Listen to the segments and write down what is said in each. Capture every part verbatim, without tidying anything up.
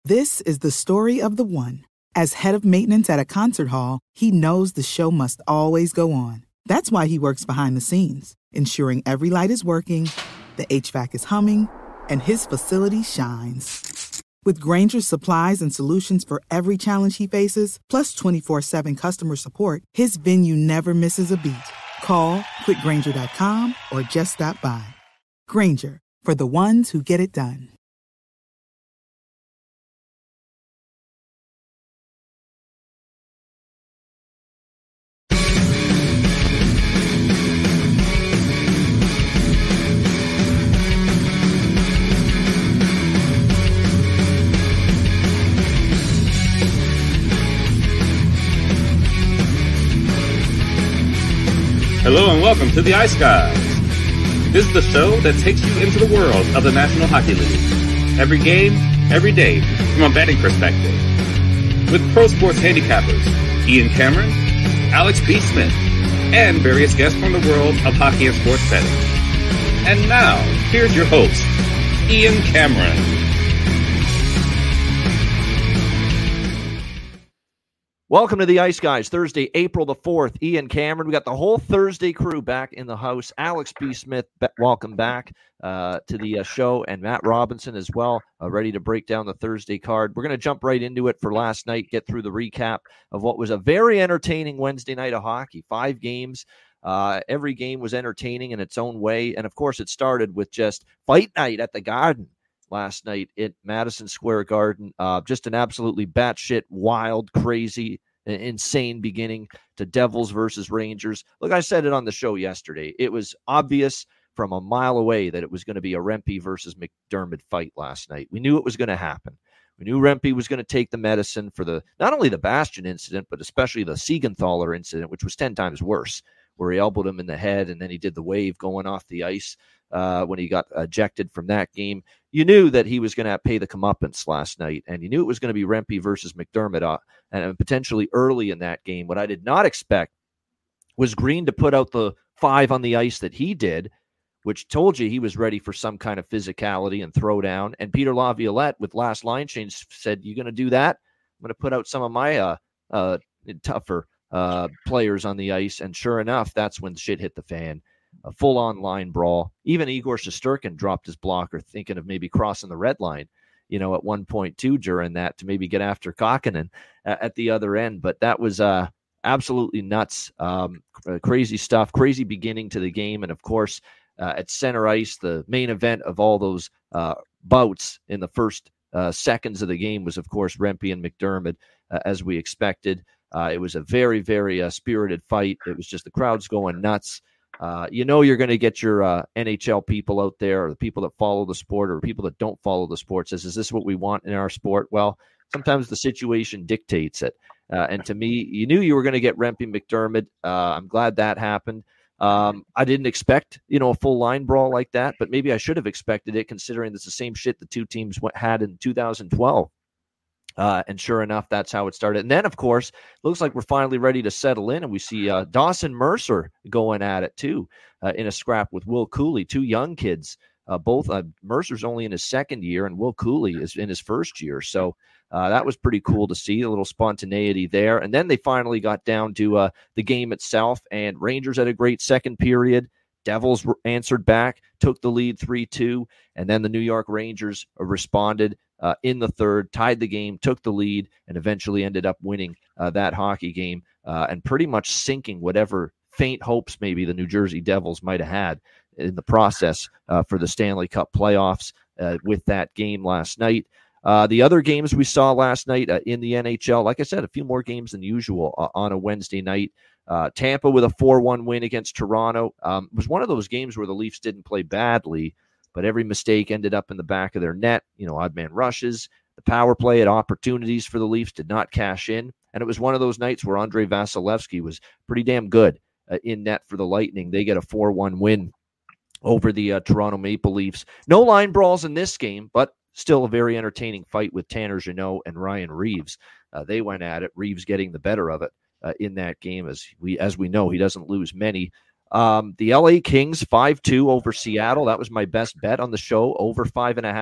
This is the story of the one. As head of maintenance at a concert hall, he knows the show must always go on. That's why he works behind the scenes, ensuring every light is working, the H V A C is humming, and his facility shines. With Grainger's supplies and solutions for every challenge he faces, plus twenty-four seven customer support, his venue never misses a beat. Call quick grainger dot com or just stop by. Grainger, for the ones who get it done. Hello and welcome to the Ice Guys. This is the show that takes you into the world of the National Hockey League. Every game, every day, from a betting perspective. With pro sports handicappers, Ian Cameron, Alex B. Smith, and various guests from the world of hockey and sports betting. And now, here's your host, Ian Cameron. Welcome to the Ice Guys, Thursday, April the fourth. Ian Cameron. We got the whole Thursday crew back in the house. Alex B. Smith, welcome back uh, to the uh, show, and Matt Robinson as well, uh, ready to break down the Thursday card. We're going to jump right into it for last night, get through the recap of what was a very entertaining Wednesday night of hockey. Five games. Uh, every game was entertaining in its own way, and of course it started with just fight night at the Garden last night at Madison Square Garden. Uh, just an absolutely batshit, wild, crazy, insane beginning to Devils versus Rangers. Look, I said it on the show yesterday. It was obvious from a mile away that it was going to be a Rempe versus McDermott fight last night. We knew it was going to happen. We knew Rempe was going to take the medicine for the not only the Bastion incident, but especially the Siegenthaler incident, which was ten times worse, where he elbowed him in the head and then he did the wave going off the ice uh, when he got ejected from that game. You knew that he was going to pay the comeuppance last night, and you knew it was going to be Rempe versus McDermott, uh, and potentially early in that game. What I did not expect was Green to put out the five on the ice that he did, which told you he was ready for some kind of physicality and throwdown. And Peter Laviolette, with last line change, said, "You going to do that? I'm going to put out some of my uh, uh, tougher uh, players on the ice." And sure enough, that's when shit hit the fan. A full-on line brawl. Even Igor Shesterkin dropped his blocker, thinking of maybe crossing the red line, you know, at one point two during that to maybe get after Kakkonen uh, at the other end. But that was uh, absolutely nuts. Um, crazy stuff, crazy beginning to the game. And, of course, uh, at center ice, the main event of all those uh, bouts in the first uh, seconds of the game was, of course, Rempe and McDermott, uh, as we expected. Uh, it was a very, very uh, spirited fight. It was just the crowd's going nuts. Uh, you know you're going to get your uh, N H L people out there, or the people that follow the sport, or people that don't follow the sport. Says, is this what we want in our sport? Well, sometimes the situation dictates it. Uh, and to me, you knew you were going to get Rempe McDermott. Uh, I'm glad that happened. Um, I didn't expect, you know, a full line brawl like that, but maybe I should have expected it, considering it's the same shit the two teams went, had in two thousand twelve. Uh, and sure enough, that's how it started. And then, of course, looks like we're finally ready to settle in, and we see uh, Dawson Mercer going at it, too, uh, in a scrap with Will Cooley, two young kids. Uh, both uh, Mercer's only in his second year, and Will Cooley is in his first year. So uh, that was pretty cool to see, a little spontaneity there. And then they finally got down to uh, the game itself, and Rangers had a great second period. Devils answered back, took the lead three two, and then the New York Rangers responded uh, in the third, tied the game, took the lead, and eventually ended up winning uh, that hockey game uh, and pretty much sinking whatever faint hopes maybe the New Jersey Devils might have had in the process uh, for the Stanley Cup playoffs uh, with that game last night. Uh, the other games we saw last night uh, in the N H L, like I said, a few more games than usual uh, on a Wednesday night. Uh, Tampa with a four one win against Toronto. Um, it was one of those games where the Leafs didn't play badly, but every mistake ended up in the back of their net. You know, odd man rushes. The power play had opportunities for the Leafs, did not cash in. And it was one of those nights where Andrei Vasilevsky was pretty damn good uh, in net for the Lightning. They get a four one win over the uh, Toronto Maple Leafs. No line brawls in this game, but still a very entertaining fight with Tanner Jeannot and Ryan Reeves. Uh, they went at it, Reeves getting the better of it. Uh, in that game, as we as we know, he doesn't lose many. Um, the L A Kings five two over Seattle. That was my best bet on the show, over five and a half.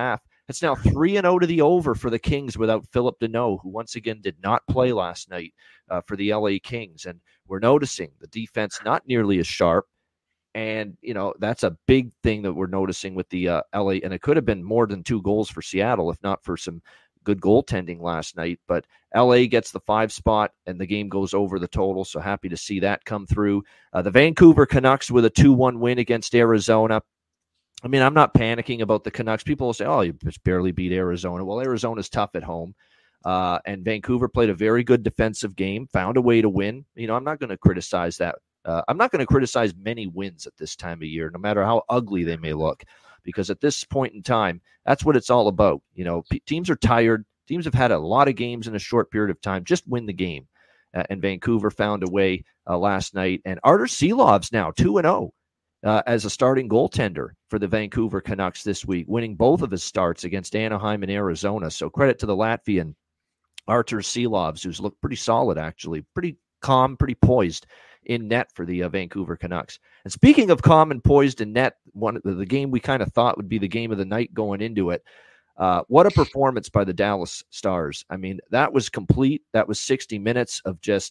It's now three and oh to the over for the Kings without Phillip Danault, who once again did not play last night uh, for the L A Kings. And we're noticing the defense not nearly as sharp. And, you know, that's a big thing that we're noticing with the uh, L A. And it could have been more than two goals for Seattle, if not for some good goaltending last night. But L A gets the five spot, and the game goes over the total. So happy to see that come through. Uh, the Vancouver Canucks with a two one win against Arizona. I mean, I'm not panicking about the Canucks. People will say, oh, you just barely beat Arizona. Well, Arizona's tough at home. Uh, and Vancouver played a very good defensive game, found a way to win. You know, I'm not going to criticize that. Uh, I'm not going to criticize many wins at this time of year, no matter how ugly they may look, because at this point in time, that's what it's all about. You know, p- teams are tired. Teams have had a lot of games in a short period of time. Just win the game. Uh, and Vancouver found a way uh, last night. And Artur Silov's now two and oh. Uh, as a starting goaltender for the Vancouver Canucks this week, winning both of his starts against Anaheim and Arizona. So credit to the Latvian Artur Silovs, who's looked pretty solid, actually. Pretty calm, pretty poised in net for the uh, Vancouver Canucks. And speaking of calm and poised in net, one the, the game we kind of thought would be the game of the night going into it. Uh, what a performance by the Dallas Stars. I mean, that was complete. That was sixty minutes of just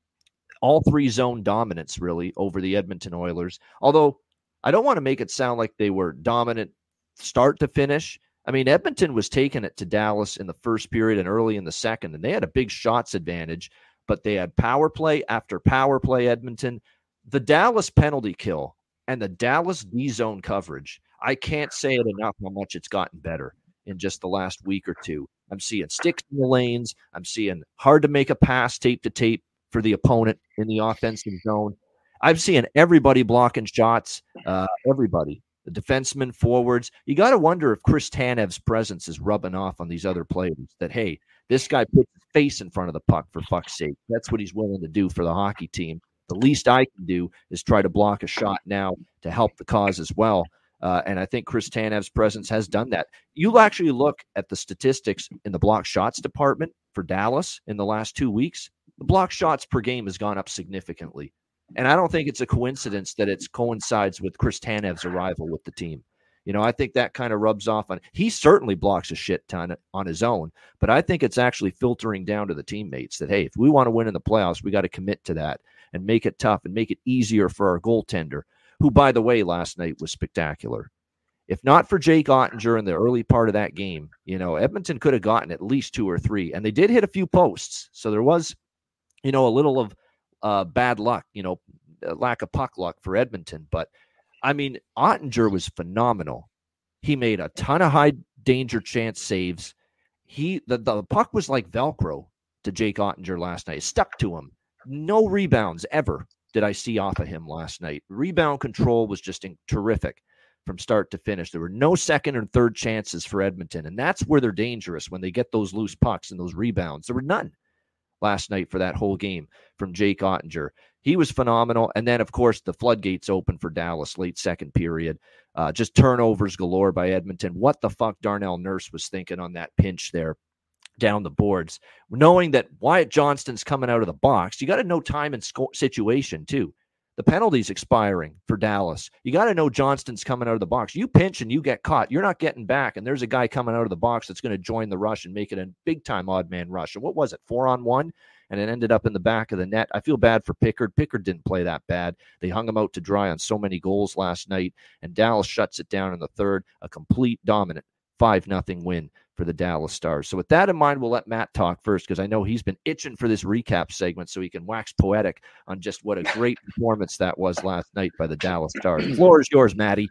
all three zone dominance, really, over the Edmonton Oilers. Although I don't want to make it sound like they were dominant start to finish. I mean, Edmonton was taking it to Dallas in the first period and early in the second, and they had a big shots advantage, but they had power play after power play, Edmonton. The Dallas penalty kill and the Dallas D-zone coverage, I can't say it enough how much it's gotten better in just the last week or two. I'm seeing sticks in the lanes. I'm seeing hard to make a pass tape to tape for the opponent in the offensive zone. I'm seeing everybody blocking shots, uh, everybody, the defensemen, forwards. You got to wonder if Chris Tanev's presence is rubbing off on these other players, that, hey, this guy puts his face in front of the puck, for fuck's sake. That's what he's willing to do for the hockey team. The least I can do is try to block a shot now to help the cause as well. Uh, and I think Chris Tanev's presence has done that. You'll actually look at the statistics in the block shots department for Dallas in the last two weeks. The block shots per game has gone up significantly. And I don't think it's a coincidence that it coincides with Chris Tanev's arrival with the team. You know, I think that kind of rubs off on – he certainly blocks a shit ton on his own, but I think it's actually filtering down to the teammates that, hey, if we want to win in the playoffs, we got to commit to that and make it tough and make it easier for our goaltender, who, by the way, last night was spectacular. If not for Jake Ottinger in the early part of that game, you know, Edmonton could have gotten at least two or three, and they did hit a few posts. So there was – you know, a little of uh, bad luck, you know, lack of puck luck for Edmonton. But, I mean, Ottinger was phenomenal. He made a ton of high danger chance saves. He the, the puck was like Velcro to Jake Ottinger last night. It stuck to him. No rebounds ever did I see off of him last night. Rebound control was just in, terrific from start to finish. There were no second and third chances for Edmonton, and that's where they're dangerous when they get those loose pucks and those rebounds. There were none last night for that whole game from Jake Ottinger. He was phenomenal. And then, of course, the floodgates open for Dallas late second period. Uh, just turnovers galore by Edmonton. What the fuck Darnell Nurse was thinking on that pinch there down the boards. Knowing that Wyatt Johnston's coming out of the box, you got to know time and sco- situation, too. The penalty's expiring for Dallas. You got to know Johnston's coming out of the box. You pinch and you get caught. You're not getting back, and there's a guy coming out of the box that's going to join the rush and make it a big-time odd-man rush. And what was it, four on one? And it ended up in the back of the net. I feel bad for Pickard. Pickard didn't play that bad. They hung him out to dry on so many goals last night, and Dallas shuts it down in the third, a complete dominant five nothing win for the Dallas Stars. So with that in mind, we'll let Matt talk first, because I know he's been itching for this recap segment so he can wax poetic on just what a great performance that was last night by the Dallas Stars. The floor is yours, Matty.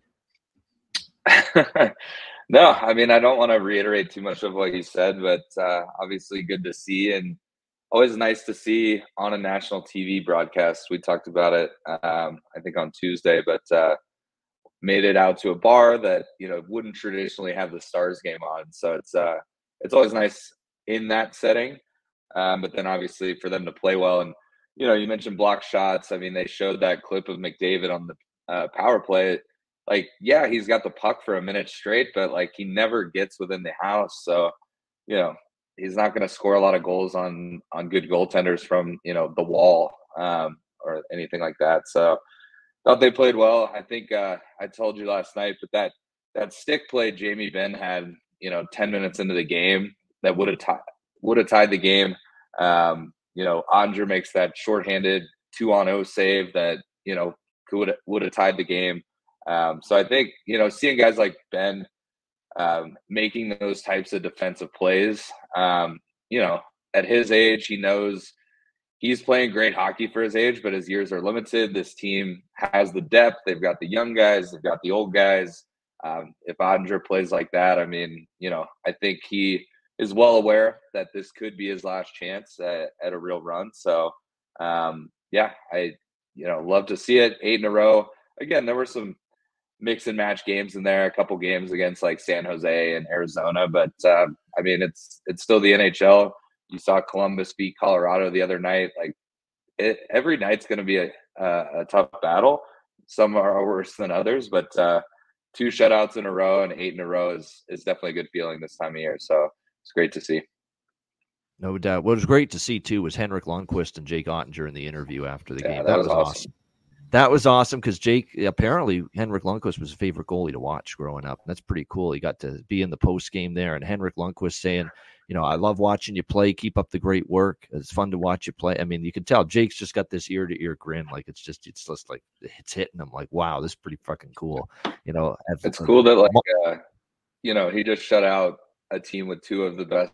No, I mean, I don't want to reiterate too much of what you said, but uh, obviously good to see, and always nice to see on a national T V broadcast. We talked about it, um, I think, on Tuesday, but uh, made it out to a bar that, you know, wouldn't traditionally have the Stars game on. So it's uh, it's always nice in that setting. Um, but then obviously for them to play well. And, you know, you mentioned block shots. I mean, they showed that clip of McDavid on the uh, power play. Like, yeah, he's got the puck for a minute straight, but, like, he never gets within the house. So, you know, he's not going to score a lot of goals on on good goaltenders from, you know, the wall um, or anything like that. So thought they played well. I think uh, I told you last night, but that that stick play Jamie Benn had you know, ten minutes into the game that would have tied would have tied the game. Um, you know, Oettinger makes that shorthanded two on oh save that, you know, would would have tied the game. Um, so I think, you know, seeing guys like Ben um, making those types of defensive plays, um, you know, at his age, he knows he's playing great hockey for his age, but his years are limited. This team has the depth. They've got the young guys. They've got the old guys. Um, if Oettinger plays like that, I mean, you know, I think he is well aware that this could be his last chance at, at a real run. So, um, yeah, I, you know, love to see it. Eight in a row. Again, there were some mix and match games in there, a couple games against like San Jose and Arizona, but uh, I mean, it's it's still the N H L. You saw Columbus beat Colorado the other night. Like it, every night's going to be a, a, a tough battle. Some are worse than others, but uh, two shutouts in a row and eight in a row is is definitely a good feeling this time of year. So it's great to see. No doubt. What was great to see too was Henrik Lundqvist and Jake Oettinger in the interview after the Yeah, game. that That, was was awesome. awesome. That was awesome because Jake, apparently Henrik Lundqvist was a favorite goalie to watch growing up. That's pretty cool. He got to be in the post game there, and Henrik Lundqvist saying, you know, I love watching you play. Keep up the great work. It's fun to watch you play. I mean, you can tell Jake's just got this ear to ear grin. Like it's just, it's just like it's hitting him. Like, wow, this is pretty fucking cool. You know, It's cool that like, uh, you know, he just shut out a team with two of the best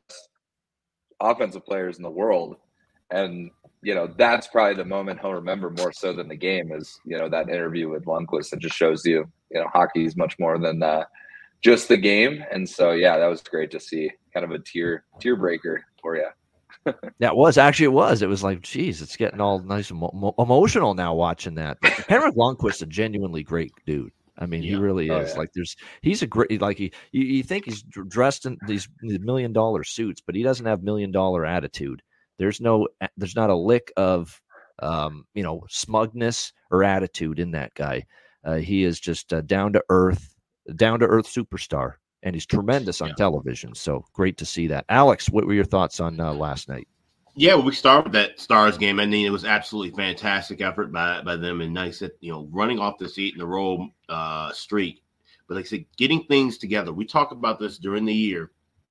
offensive players in the world. And, you know, that's probably the moment he'll remember more so than the game is, you know, that interview with Lundqvist. It just shows you, you know, hockey is much more than uh, just the game. And so, yeah, that was great to see. Kind of a tear tear breaker for you. That was actually it was. It was like, geez, it's getting all nice and mo- emotional now watching that. Henrik Lundqvist is a genuinely great dude. I mean, yeah. he really oh, is. yeah. Like, there's he's a great like he. You, you think he's dressed in these million dollar suits, but he doesn't have million dollar attitude. There's no, there's not a lick of, um, you know, smugness or attitude in that guy. Uh, he is just uh, down to earth, down to earth superstar, and he's tremendous on yeah. television. So great to see that. Alex, what were your thoughts on uh, last night? Yeah, well, we started with that Stars game. I mean, it was absolutely fantastic effort by by them, and nice that you know running off this eight in a row uh, streak. But like I said, getting things together. We talked about this during the year.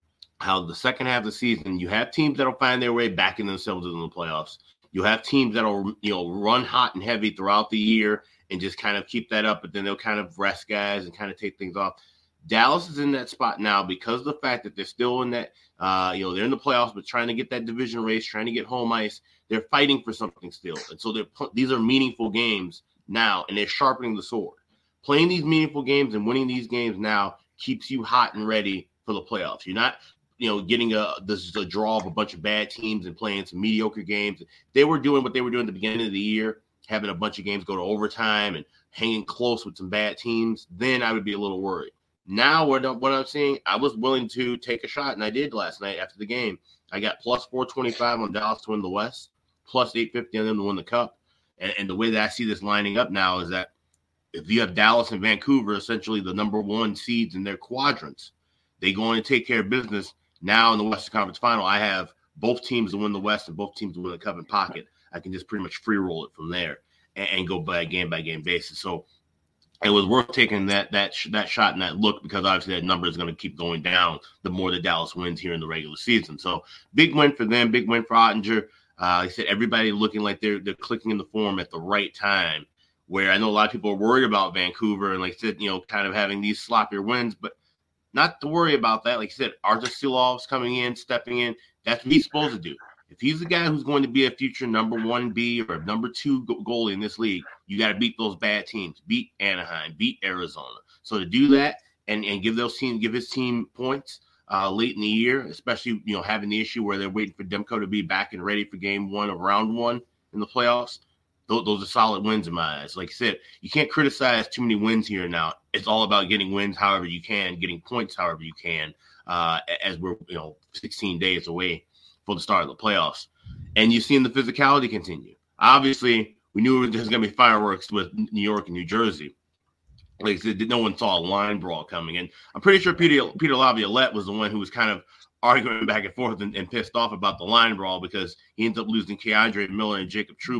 How the second half of the season, you have teams that'll find their way back in themselves in the playoffs. You have teams that'll, you know, run hot and heavy throughout the year and just kind of keep that up, but then they'll kind of rest guys and kind of take things off. Dallas is in that spot now because of the fact that they're still in that, uh, you know, they're in the playoffs, but trying to get that division race, trying to get home ice. They're fighting for something still. And so they're these are meaningful games now, and they're sharpening the sword. Playing these meaningful games and winning these games now keeps you hot and ready for the playoffs. You're not – you know, getting a this is a draw of a bunch of bad teams and playing some mediocre games. They were doing what they were doing at the beginning of the year, having a bunch of games go to overtime and hanging close with some bad teams. Then I would be a little worried. Now, what, what I'm seeing, I was willing to take a shot, and I did last night after the game. I got plus four twenty-five on Dallas to win the West, plus eight fifty on them to win the Cup. And, and the way that I see this lining up now is that if you have Dallas and Vancouver, essentially the number one seeds in their quadrants, they go in and take care of business. Now in the Western Conference Final, I have both teams to win the West and both teams to win the Cup in pocket. I can just pretty much free roll it from there and, and go by a game by game basis. So it was worth taking that that that shot and that look because obviously that number is going to keep going down the more that Dallas wins here in the regular season. So big win for them, big win for Oettinger. Uh, like I said, everybody looking like they're they're clicking in the form at the right time. Where I know a lot of people are worried about Vancouver and like I said, you know, kind of having these sloppier wins, but. Not to worry about that. Like you said, Artur Silov's coming in, stepping in. That's what he's supposed to do. If he's the guy who's going to be a future number one B or number two goalie in this league, you got to beat those bad teams. Beat Anaheim, beat Arizona. So to do that and, and give those teams, give his team points uh, late in the year, especially you know having the issue where they're waiting for Demko to be back and ready for game one of round one in the playoffs. Those, those are solid wins in my eyes. Like I said, you can't criticize too many wins here now. It's all about getting wins however you can, getting points however you can, uh, as we're you know sixteen days away for the start of the playoffs. And you've seen the physicality continue. Obviously, we knew there was going to be fireworks with New York and New Jersey. Like I said, no one saw a line brawl coming. And I'm pretty sure Peter, Peter Laviolette was the one who was kind of arguing back and forth and, and pissed off about the line brawl because he ends up losing Keandre Miller and Jacob Trouba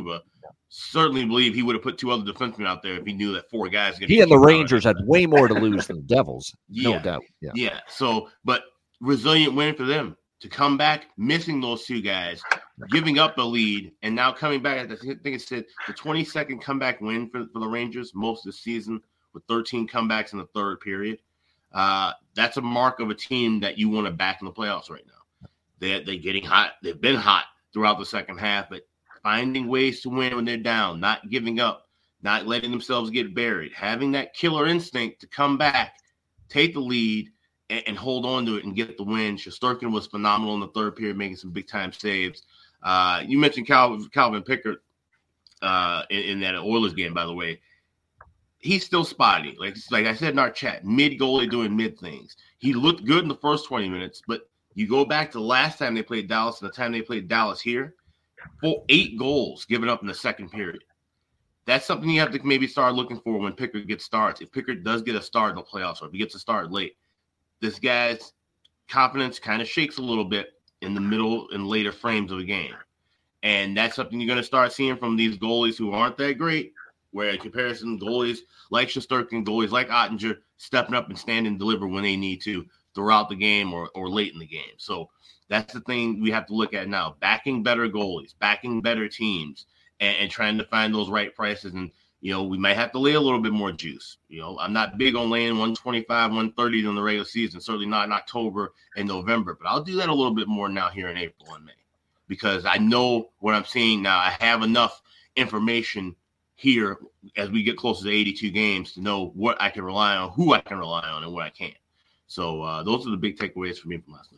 certainly believe he would have put two other defensemen out there if he knew that four guys. He and the Rangers had way more to lose than the Devils, no yeah. doubt. Yeah. Yeah. So, but resilient win for them to come back, missing those two guys, giving up a lead, and now coming back. I think it said the twenty-second comeback win for, for the Rangers most of the season with thirteen comebacks in the third period. Uh, that's a mark of a team that you want to back in the playoffs right now. They're, they're getting hot. They've been hot throughout the second half, but finding ways to win when they're down, not giving up, not letting themselves get buried, having that killer instinct to come back, take the lead, and, and hold on to it and get the win. Shesterkin was phenomenal in the third period, making some big-time saves. Uh, you mentioned Calvin, Calvin Pickard uh, in, in that Oilers game, by the way. He's still spotty. Like, like I said in our chat, mid-goalie doing mid things. He looked good in the first twenty minutes, but you go back to the last time they played Dallas and the time they played Dallas here, Four, eight goals given up in the second period. That's something you have to maybe start looking for when Pickard gets starts. If Pickard does get a start in the playoffs or if he gets a start late, this guy's confidence kind of shakes a little bit in the middle and later frames of the game. And that's something you're going to start seeing from these goalies who aren't that great, where in comparison, goalies like Shesterkin, goalies like Ottinger, stepping up and stand and deliver when they need to throughout the game or, or late in the game. So that's the thing we have to look at now, backing better goalies, backing better teams, and, and trying to find those right prices. And, you know, we might have to lay a little bit more juice. You know, I'm not big on laying one twenty-five, one thirty in the regular season, certainly not in October and November, but I'll do that a little bit more now here in April and May because I know what I'm seeing now. I have enough information here as we get closer to eighty-two games to know what I can rely on, who I can rely on, and what I can't. So uh, those are the big takeaways for me from last night.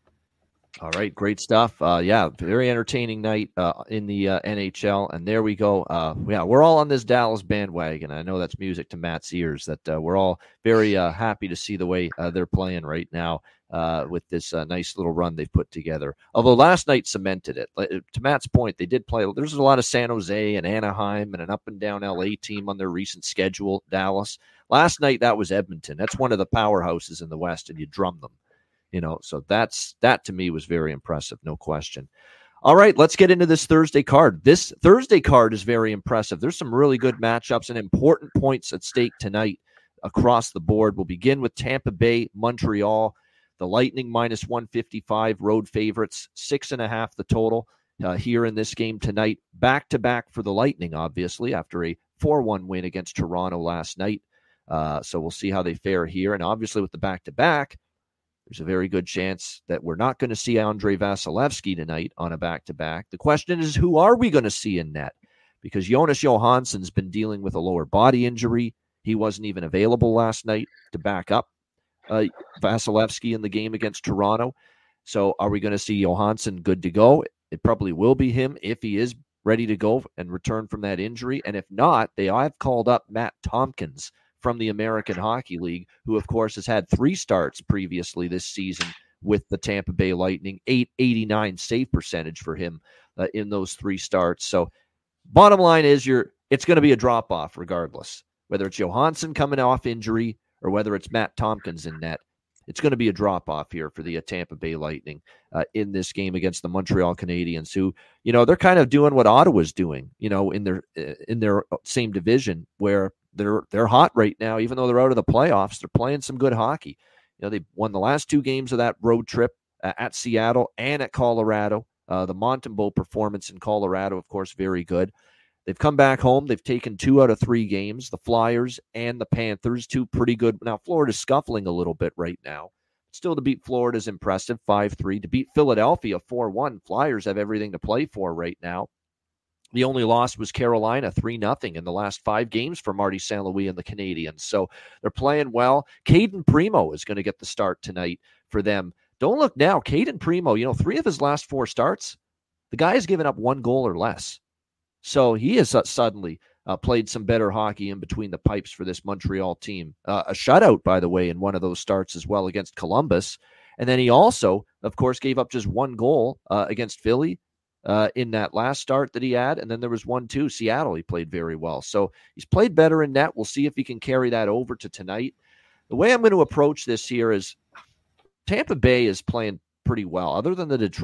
All right, great stuff. Uh, yeah, very entertaining night uh, in the uh, N H L, and there we go. Uh, yeah, we're all on this Dallas bandwagon. I know that's music to Matt's ears. That uh, we're all very uh, happy to see the way uh, they're playing right now uh, with this uh, nice little run they've put together. Although last night cemented it. To Matt's point, they did play. There's a lot of San Jose and Anaheim and an up and down L A team on their recent schedule. Dallas last night that was Edmonton. That's one of the powerhouses in the West, and you drum them. You know, so that's that to me was very impressive, no question. All right, let's get into this Thursday card. This Thursday card is very impressive. There's some really good matchups and important points at stake tonight across the board. We'll begin with Tampa Bay, Montreal. The Lightning minus one fifty-five, road favorites, six and a half the total uh, here in this game tonight. Back-to-back for the Lightning, obviously, after a four one win against Toronto last night. Uh, so we'll see how they fare here. And obviously with the back-to-back, there's a very good chance that we're not going to see Andrei Vasilevsky tonight on a back-to-back. The question is, who are we going to see in net? Because Jonas Johansson's been dealing with a lower body injury. He wasn't even available last night to back up uh, Vasilevsky in the game against Toronto. So are we going to see Johansson good to go? It probably will be him if he is ready to go and return from that injury. And if not, they have called up Matt Tompkins from the American Hockey League, who, of course, has had three starts previously this season with the Tampa Bay Lightning, eight eighty-nine save percentage for him uh, in those three starts. So bottom line is you're it's going to be a drop-off regardless, whether it's Johansson coming off injury or whether it's Matt Tompkins in net. It's going to be a drop-off here for the uh, Tampa Bay Lightning uh, in this game against the Montreal Canadiens, who, you know, they're kind of doing what Ottawa's doing, you know, in their in their same division where They're they're hot right now, even though they're out of the playoffs. They're playing some good hockey. You know, they won the last two games of that road trip uh, at Seattle and at Colorado. Uh, the Montembeault performance in Colorado, of course, very good. They've come back home. They've taken two out of three games, the Flyers and the Panthers, two pretty good. Now, Florida's scuffling a little bit right now. Still, to beat Florida is impressive, five three. To beat Philadelphia four one, Flyers have everything to play for right now. The only loss was Carolina, three nothing in the last five games for Marty Saint Louis and the Canadiens. So they're playing well. Caden Primo is going to get the start tonight for them. Don't look now. Caden Primo, you know, three of his last four starts, the guy has given up one goal or less. So he has uh, suddenly uh, played some better hockey in between the pipes for this Montreal team. Uh, a shutout, by the way, in one of those starts as well against Columbus. And then he also, of course, gave up just one goal uh, against Philly. Uh, in that last start that he had, and then there was one, too. Seattle, he played very well. So he's played better in net. We'll see if he can carry that over to tonight. The way I'm going to approach this here is Tampa Bay is playing pretty well. Other than the Detroit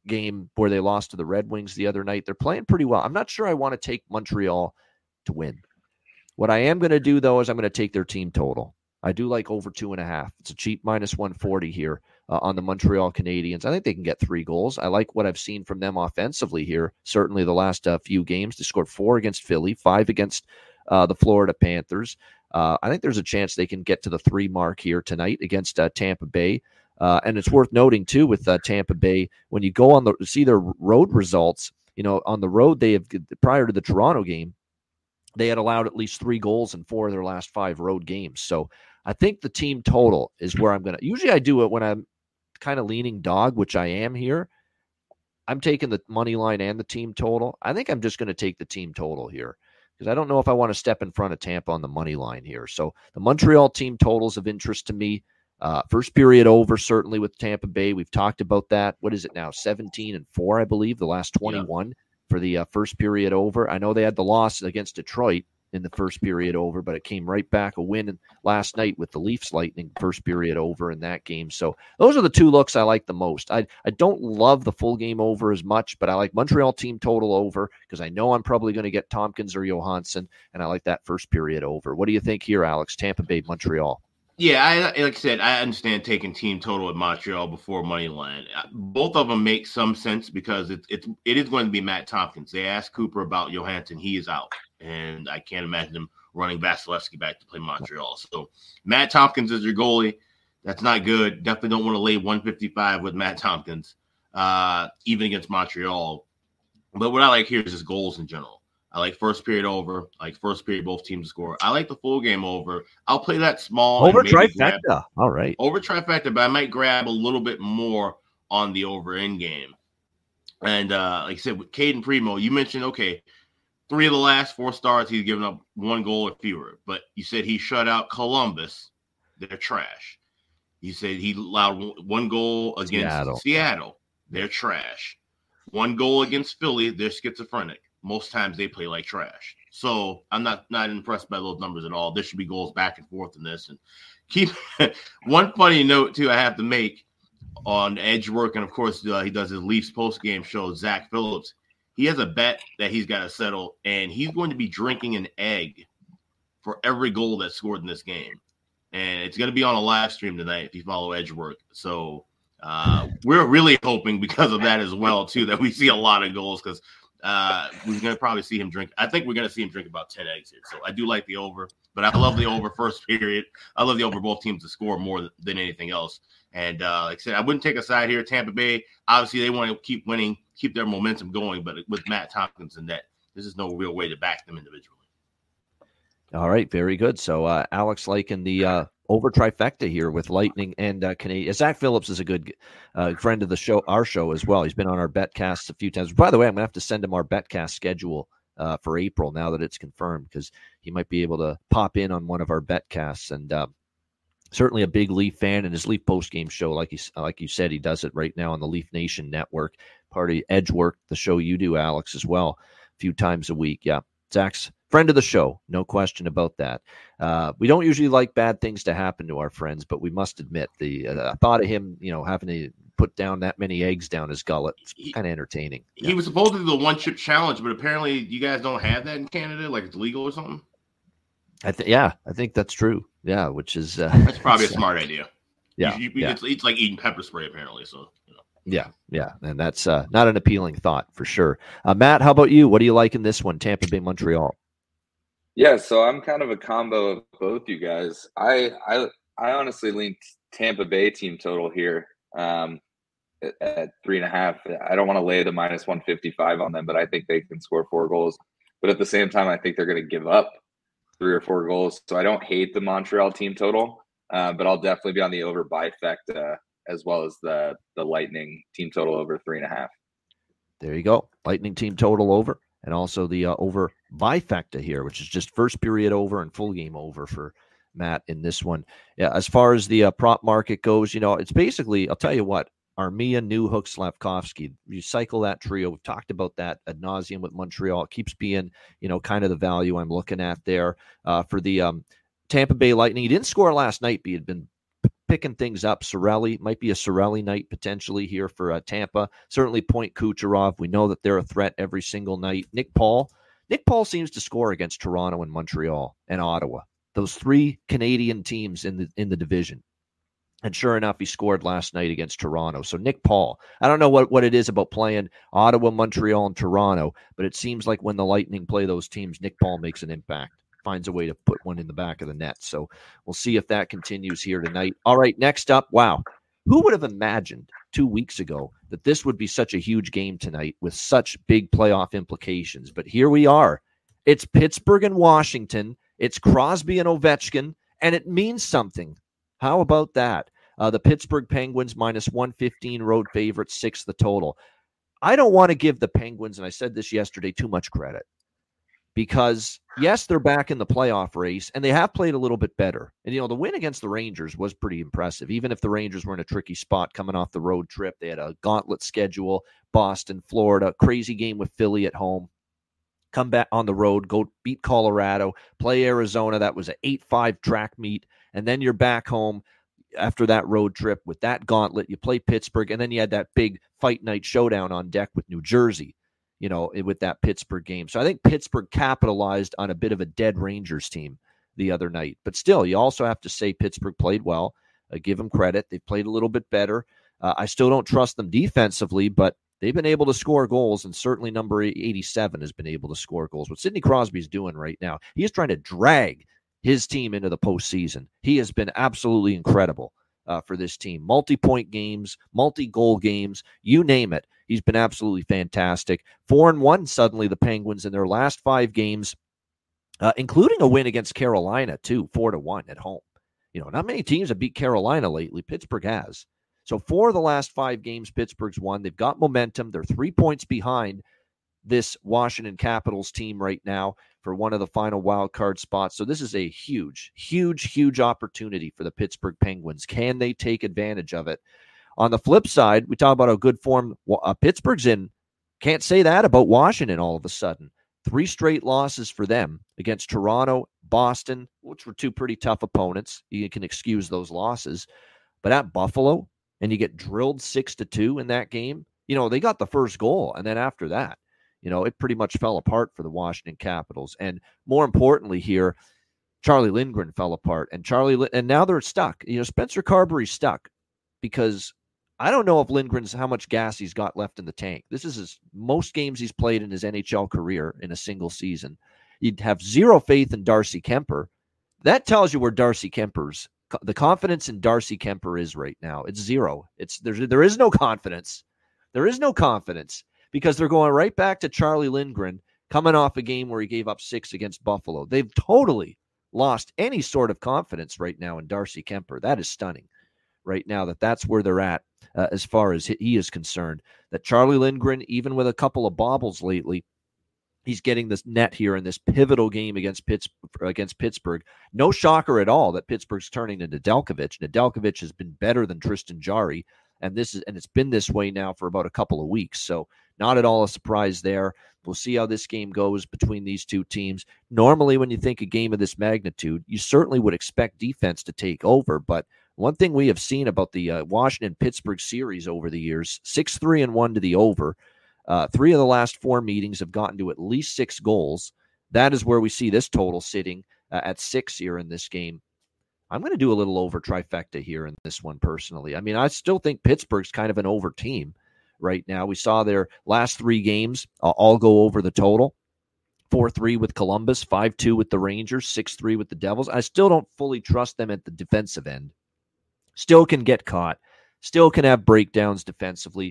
game where they lost to the Red Wings the other night. They're playing pretty well. I'm not sure I want to take Montreal to win. What I am going to do, though, is I'm going to take their team total. I do like over two and a half. It's a cheap minus one forty here uh, on the Montreal Canadiens. I think they can get three goals. I like what I've seen from them offensively here. Certainly the last uh, few games, they scored four against Philly, five against uh, the Florida Panthers. Uh, I think there's a chance they can get to the three mark here tonight against uh, Tampa Bay. Uh, and it's worth noting, too, with uh, Tampa Bay, when you go on the see their road results, you know, on the road, they have, prior to the Toronto game, they had allowed at least three goals in four of their last five road games. So I think the team total is where I'm going to, usually I do it when I'm kind of leaning dog, which I am here. I'm taking the money line and the team total. I think I'm just going to take the team total here because I don't know if I want to step in front of Tampa on the money line here. So the Montreal team totals of interest to me. Uh, first period over, certainly with Tampa Bay. We've talked about that. What is it now? seventeen and four, I believe, the last twenty-one. Yeah. For the uh, first period over. I know they had the loss against Detroit in the first period over, but it came right back a win last night with the Leafs Lightning first period over in that game. So those are the two looks I like the most. I I don't love the full game over as much, but I like Montreal team total over because I know I'm probably going to get Tompkins or Johansson, and I like that first period over. What do you think here, Alex? Tampa Bay, Montreal. Yeah, I, like I said, I understand taking team total at Montreal before money line. Both of them make some sense because it, it, it is going to be Matt Tompkins. They asked Cooper about Johansson. He is out, and I can't imagine him running Vasilevsky back to play Montreal. So Matt Tompkins is your goalie. That's not good. Definitely don't want to lay one fifty-five with Matt Tompkins, uh, even against Montreal. But what I like here is just goals in general. I like first period over. I like first period, both teams score. I like the full game over. I'll play that small. Over trifecta. Grab, All right. Over trifecta, but I might grab a little bit more on the over in game. And uh, like I said, with Caden Primo, you mentioned, okay, three of the last four starts, he's given up one goal or fewer. But you said he shut out Columbus. They're trash. You said he allowed one goal against Seattle. Seattle. They're trash. One goal against Philly. They're schizophrenic. Most times they play like trash. So I'm not, not impressed by those numbers at all. There should be goals back and forth in this. And keep one funny note, too, I have to make on edge work. And, of course, uh, he does his Leafs post-game show, Zach Phillips. He has a bet that he's got to settle, and he's going to be drinking an egg for every goal that's scored in this game. And it's going to be on a live stream tonight if you follow edge work. So uh, we're really hoping because of that as well, too, that we see a lot of goals because – Uh, we're going to probably see him drink. I think we're going to see him drink about ten eggs here. So I do like the over, but I love the over first period. I love the over both teams to score more than anything else. And uh, like I said, I wouldn't take a side here. Tampa Bay, obviously they want to keep winning, keep their momentum going, but with Matt Tompkins and that, this is no real way to back them individually. All right, very good. So uh, Alex liking the uh, over trifecta here with Lightning and uh, Canadian. Zach Phillips is a good uh, friend of the show, our show as well. He's been on our betcasts a few times. By the way, I'm going to have to send him our betcast schedule uh, for April now that it's confirmed because he might be able to pop in on one of our betcasts. And uh, certainly a big Leaf fan, and his Leaf postgame show, like he, like you said, he does it right now on the Leaf Nation Network, part of Edgework, the show you do, Alex, as well, a few times a week. Yeah, Zach's friend of the show, no question about that. Uh, we don't usually like bad things to happen to our friends, but we must admit the uh, thought of him, you know, having to put down that many eggs down his gullet, it's kind of entertaining. He yeah. was supposed to do the one chip challenge, but apparently you guys don't have that in Canada, like it's legal or something. I think, yeah, I think that's true. Yeah, which is uh, that's probably a smart idea. Yeah, you, you, yeah. It's, it's like eating pepper spray, apparently. So. You know. Yeah, yeah, and that's uh, not an appealing thought for sure. Uh, Matt, how about you? What do you like in this one, Tampa Bay, Montreal? Yeah, so I'm kind of a combo of both you guys. I I I honestly lean Tampa Bay team total here um, at, at three and a half. I don't want to lay the minus one fifty-five on them, but I think they can score four goals. But at the same time, I think they're going to give up three or four goals. So I don't hate the Montreal team total, uh, but I'll definitely be on the over bifecta as well as the the Lightning team total over three and a half. There you go, Lightning team total over. And also the uh, over bifecta here, which is just first period over and full game over for Matt in this one. Yeah, as far as the uh, prop market goes, you know, it's basically, I'll tell you what, Armia, Newhook, Slavkovsky, you cycle that trio. We've talked about that ad nauseum with Montreal. It keeps being, you know, kind of the value I'm looking at there uh, for the um, Tampa Bay Lightning. He didn't score last night, but he had been picking things up. Cirelli might be a Cirelli night potentially here for uh, Tampa. Certainly Point Kucherov. We know that they're a threat every single night. Nick Paul. Nick Paul seems to score against Toronto and Montreal and Ottawa. Those three Canadian teams in the in the division. And sure enough, he scored last night against Toronto. So Nick Paul, I don't know what, what it is about playing Ottawa, Montreal, and Toronto, but it seems like when the Lightning play those teams, Nick Paul makes an impact, finds a way to put one in the back of the net. So we'll see if that continues here tonight. All right, next up, wow. Who would have imagined two weeks ago that this would be such a huge game tonight with such big playoff implications? But here we are. It's Pittsburgh and Washington. It's Crosby and Ovechkin, and it means something. How about that? Uh, the Pittsburgh Penguins minus one fifteen road favorites, six the total. I don't want to give the Penguins, and I said this yesterday, too much credit. Because, yes, they're back in the playoff race, and they have played a little bit better. And, you know, the win against the Rangers was pretty impressive. Even if the Rangers were in a tricky spot coming off the road trip, they had a gauntlet schedule, Boston, Florida, crazy game with Philly at home. Come back on the road, go beat Colorado, play Arizona. That was an eight five track meet. And then you're back home after that road trip with that gauntlet. You play Pittsburgh, and then you had that big fight night showdown on deck with New Jersey, you know, with that Pittsburgh game. So I think Pittsburgh capitalized on a bit of a dead Rangers team the other night. But still, you also have to say Pittsburgh played well. Uh, give them credit. They played a little bit better. Uh, I still don't trust them defensively, but they've been able to score goals, and certainly number eighty-seven has been able to score goals. What Sidney Crosby's doing right now, he is trying to drag his team into the postseason. He has been absolutely incredible uh, for this team. Multi-point games, multi-goal games, you name it. He's been absolutely fantastic. Four and one suddenly the Penguins in their last five games, uh, including a win against Carolina too, four to one at home. You know, not many teams have beat Carolina lately. Pittsburgh has. So four of the last five games, Pittsburgh's won. They've got momentum. They're three points behind this Washington Capitals team right now for one of the final wild card spots. So this is a huge, huge, huge opportunity for the Pittsburgh Penguins. Can they take advantage of it? On the flip side, we talk about how good form uh, Pittsburgh's in. Can't say that about Washington all of a sudden. Three straight losses for them against Toronto, Boston, which were two pretty tough opponents. You can excuse those losses. But at Buffalo, and you get drilled six to two in that game, you know, they got the first goal. And then after that, you know, it pretty much fell apart for the Washington Capitals. And more importantly here, Charlie Lindgren fell apart. And Charlie, and now they're stuck. You know, Spencer Carberry's stuck because I don't know if Lindgren's how much gas he's got left in the tank. This is his most games he's played in his N H L career in a single season. You'd have zero faith in Darcy Kemper. That tells you where Darcy Kemper's the confidence in Darcy Kemper is right now. It's zero. It's there's there is no confidence. There is no confidence because they're going right back to Charlie Lindgren coming off a game where he gave up six against Buffalo. They've totally lost any sort of confidence right now in Darcy Kemper. That is stunning right now that that's where they're at uh, as far as he is concerned. That Charlie Lindgren, even with a couple of bobbles lately, he's getting this net here in this pivotal game against Pitts, against Pittsburgh. No shocker at all that Pittsburgh's turning to Nedeljkovic. Nedeljkovic has been better than Tristan Jarry, and this is and it's been this way now for about a couple of weeks. So not at all a surprise there. We'll see how this game goes between these two teams. Normally, when you think a game of this magnitude, you certainly would expect defense to take over. But one thing we have seen about the uh, Washington-Pittsburgh series over the years, six three and one to the over. Uh, three of the last four meetings have gotten to at least six goals. That is where we see this total sitting uh, at six here in this game. I'm going to do a little over trifecta here in this one personally. I mean, I still think Pittsburgh's kind of an over team right now. We saw their last three games uh, all go over the total. four three with Columbus, five two with the Rangers, six three with the Devils. I still don't fully trust them at the defensive end. Still can get caught. Still can have breakdowns defensively.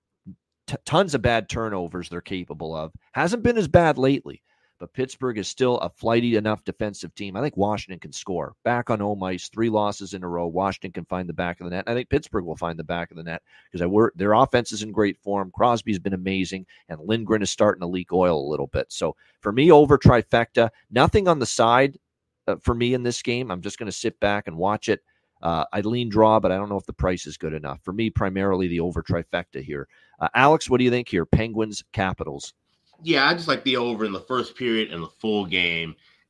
T- tons of bad turnovers they're capable of. Hasn't been as bad lately, but Pittsburgh is still a flighty enough defensive team. I think Washington can score. Back on home ice, three losses in a row. Washington can find the back of the net. I think Pittsburgh will find the back of the net because I work, their offense is in great form. Crosby's been amazing, and Lindgren is starting to leak oil a little bit. So for me, over trifecta. Nothing on the side uh, for me in this game. I'm just going to sit back and watch it. Uh, I'd lean draw, but I don't know if the price is good enough. For me, primarily the over trifecta here. Uh, Alex, what do you think here? Penguins, Capitals. Yeah, I just like the over in the first period and the full game.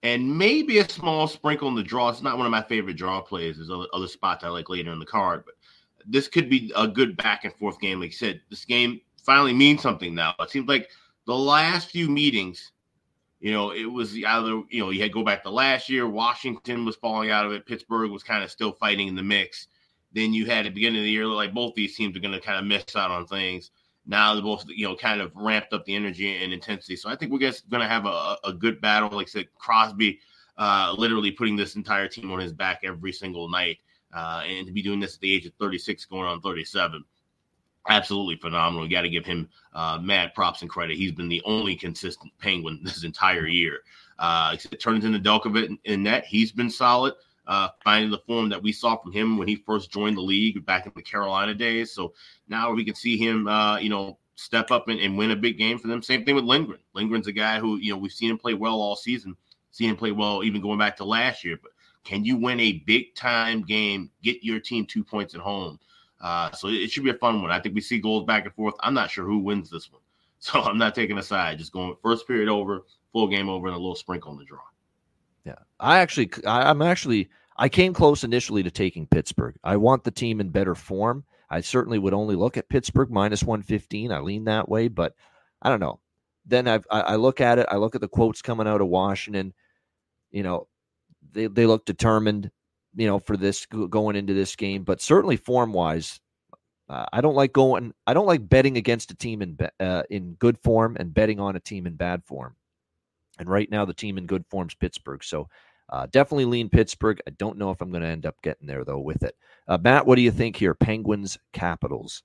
and maybe a small sprinkle in the draw. It's not one of my favorite draw plays. There's other, other spots I like later in the card, but this could be a good back and forth game. Like you said, this game finally means something now. It seems like the last few meetings, you know, it was either, you know, you had to go back to last year, Washington was falling out of it, Pittsburgh was kind of still fighting in the mix. Then you had at the beginning of the year, like both these teams are going to kind of miss out on things. Now they're both, you know, kind of ramped up the energy and intensity. So I think we're just going to have a, a good battle. Like I said, Crosby uh, literally putting this entire team on his back every single night. Uh, and to be doing this at the age of thirty-six, going on thirty-seven, absolutely phenomenal. You got to give him uh, mad props and credit. He's been the only consistent Penguin this entire year. Uh, it turns into Delkovich in, in net. He's been solid. Uh, finding the form that we saw from him when he first joined the league back in the Carolina days. So now we can see him, uh, you know, step up and, and win a big game for them. Same thing with Lindgren. Lindgren's a guy who, you know, we've seen him play well all season, seen him play well even going back to last year. But can you win a big-time game, get your team two points at home? Uh, so it should be a fun one. I think we see goals back and forth. I'm not sure who wins this one. So I'm not taking a side. Just going first period over, full game over, and a little sprinkle on the draw. Yeah, I actually, I, I'm actually, I came close initially to taking Pittsburgh. I want the team in better form. I certainly would only look at Pittsburgh minus one fifteen. I lean that way, but I don't know. Then I've, I, I look at it. I look at the quotes coming out of Washington. You know, they they look determined, you know, for this going into this game. But certainly form wise, uh, I don't like going. I don't like betting against a team in uh, in good form and betting on a team in bad form. And right now, the team in good form is Pittsburgh. So uh, definitely lean Pittsburgh. I don't know if I'm going to end up getting there, though, with it. Uh, Matt, what do you think here? Penguins, Capitals.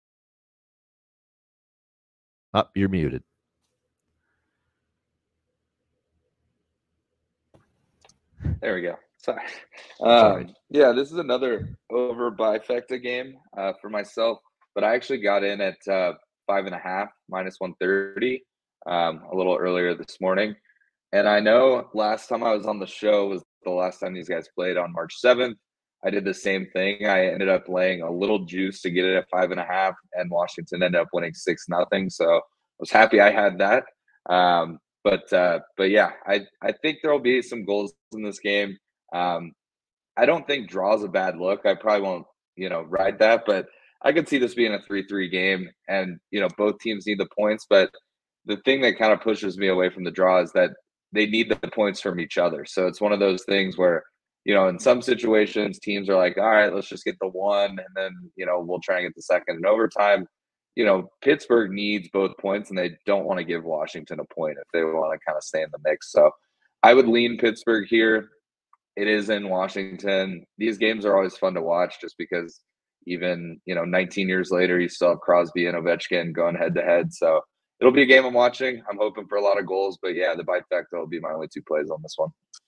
Up, oh, you're muted. There we go. Sorry. Um, yeah, this is another over bifecta game uh, for myself, but I actually got in at uh, five and a half, minus one thirty. Um, a little earlier this morning. And I know last time I was on the show was the last time these guys played on March seventh. I did the same thing. I ended up laying a little juice to get it at five and a half, and Washington ended up winning six nothing. So I was happy I had that. Um, but uh, but yeah, I I think there'll be some goals in this game. Um, I don't think draw's a bad look. I probably won't, you know, ride that, but I could see this being a three three game, and you know both teams need the points, but the thing that kind of pushes me away from the draw is that they need the points from each other. So it's one of those things where, you know, in some situations, teams are like, all right, let's just get the one, and then, you know, we'll try and get the second in overtime. You know, Pittsburgh needs both points, and they don't want to give Washington a point if they want to kind of stay in the mix. So I would lean Pittsburgh here. It is in Washington. These games are always fun to watch just because even, you know, nineteen years later, you still have Crosby and Ovechkin going head-to-head. So it'll be a game I'm watching. I'm hoping for a lot of goals, but yeah, the bifecta will be my only two plays on this one.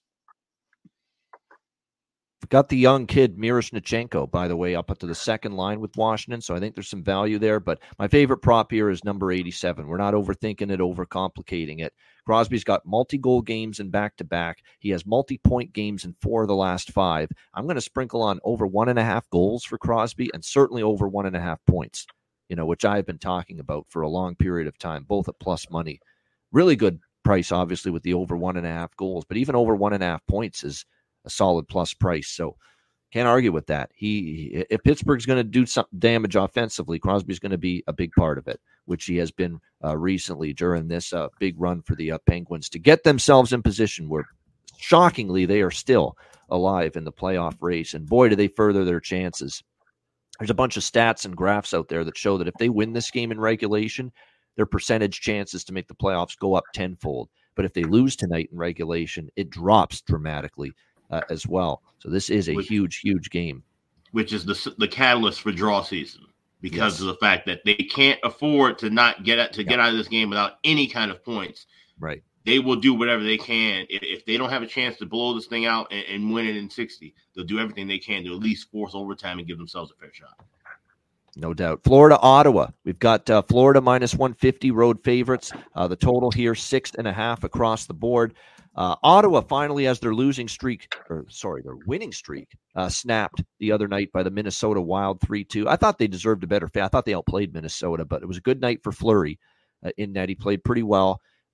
Got the young kid Miroshnichenko, by the way, up to the second line with Washington, so I think there's some value there. But my favorite prop here is number eighty-seven. We're not overthinking it, overcomplicating it. Crosby's got multi-goal games in back-to-back. He has multi-point games in four of the last five. I'm going to sprinkle on over one and a half goals for Crosby and certainly over one and a half points, you know, which I've been talking about for a long period of time, both at plus money. Really good price, obviously, with the over one and a half goals, but even over one and a half points is a solid plus price. So can't argue with that. He, if Pittsburgh's going to do some damage offensively, Crosby's going to be a big part of it, which he has been uh, recently during this uh, big run for the uh, Penguins to get themselves in position where, shockingly, they are still alive in the playoff race. And boy, do they further their chances. There's a bunch of stats and graphs out there that show that if they win this game in regulation, their percentage chances to make the playoffs go up tenfold. But if they lose tonight in regulation, it drops dramatically uh, as well. So this is a which, huge, huge game. Which is the the catalyst for draw season because yes. of the fact that they can't afford to not get at, to yeah. get out of this game without any kind of points. Right. They will do whatever they can. If, if they don't have a chance to blow this thing out and, and win it in sixty, they'll do everything they can to at least force overtime and give themselves a fair shot. No doubt. Florida, Ottawa. We've got uh, Florida minus one fifty road favorites. Uh, the total here, six and a half across the board. Uh, Ottawa finally has their losing streak, or sorry, their winning streak, uh, snapped the other night by the Minnesota Wild three two. I thought they deserved a better fate. I thought they outplayed Minnesota, but it was a good night for Fleury uh, in that he played pretty well. Not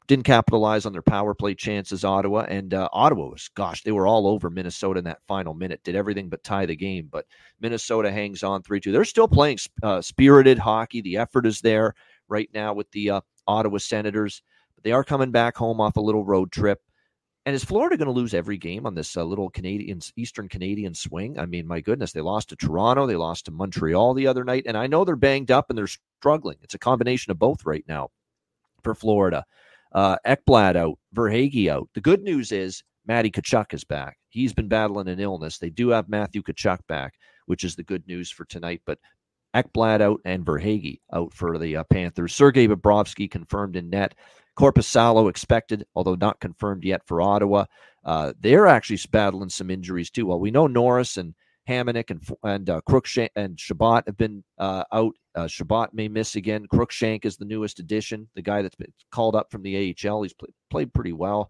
didn't capitalize on their power play chances, Ottawa. And uh, Ottawa was, gosh, they were all over Minnesota in that final minute, did everything but tie the game. But Minnesota hangs on three two. They're still playing uh, spirited hockey. The effort is there right now with the uh, Ottawa Senators. But they are coming back home off a little road trip. And is Florida going to lose every game on this uh, little Canadian, Eastern Canadian swing? I mean, my goodness, they lost to Toronto. They lost to Montreal the other night. And I know they're banged up and they're struggling. It's a combination of both right now for Florida. Uh, Ekblad out, Verhaeghe out. The good news is Matty Tkachuk is back. He's been battling an illness. They do have Matthew Tkachuk back, which is the good news for tonight. But Ekblad out and Verhaeghe out for the uh, Panthers. Sergei Bobrovsky confirmed in net. Korpisalo expected, although not confirmed yet for Ottawa. Uh, they're actually battling some injuries too. Well, we know Norris and Hamonic and and uh, Cruikshank and Shabbat have been uh, out. Uh, Shabbat may miss again. Cruikshank is the newest addition, the guy that's been called up from the A H L. He's play, played pretty well.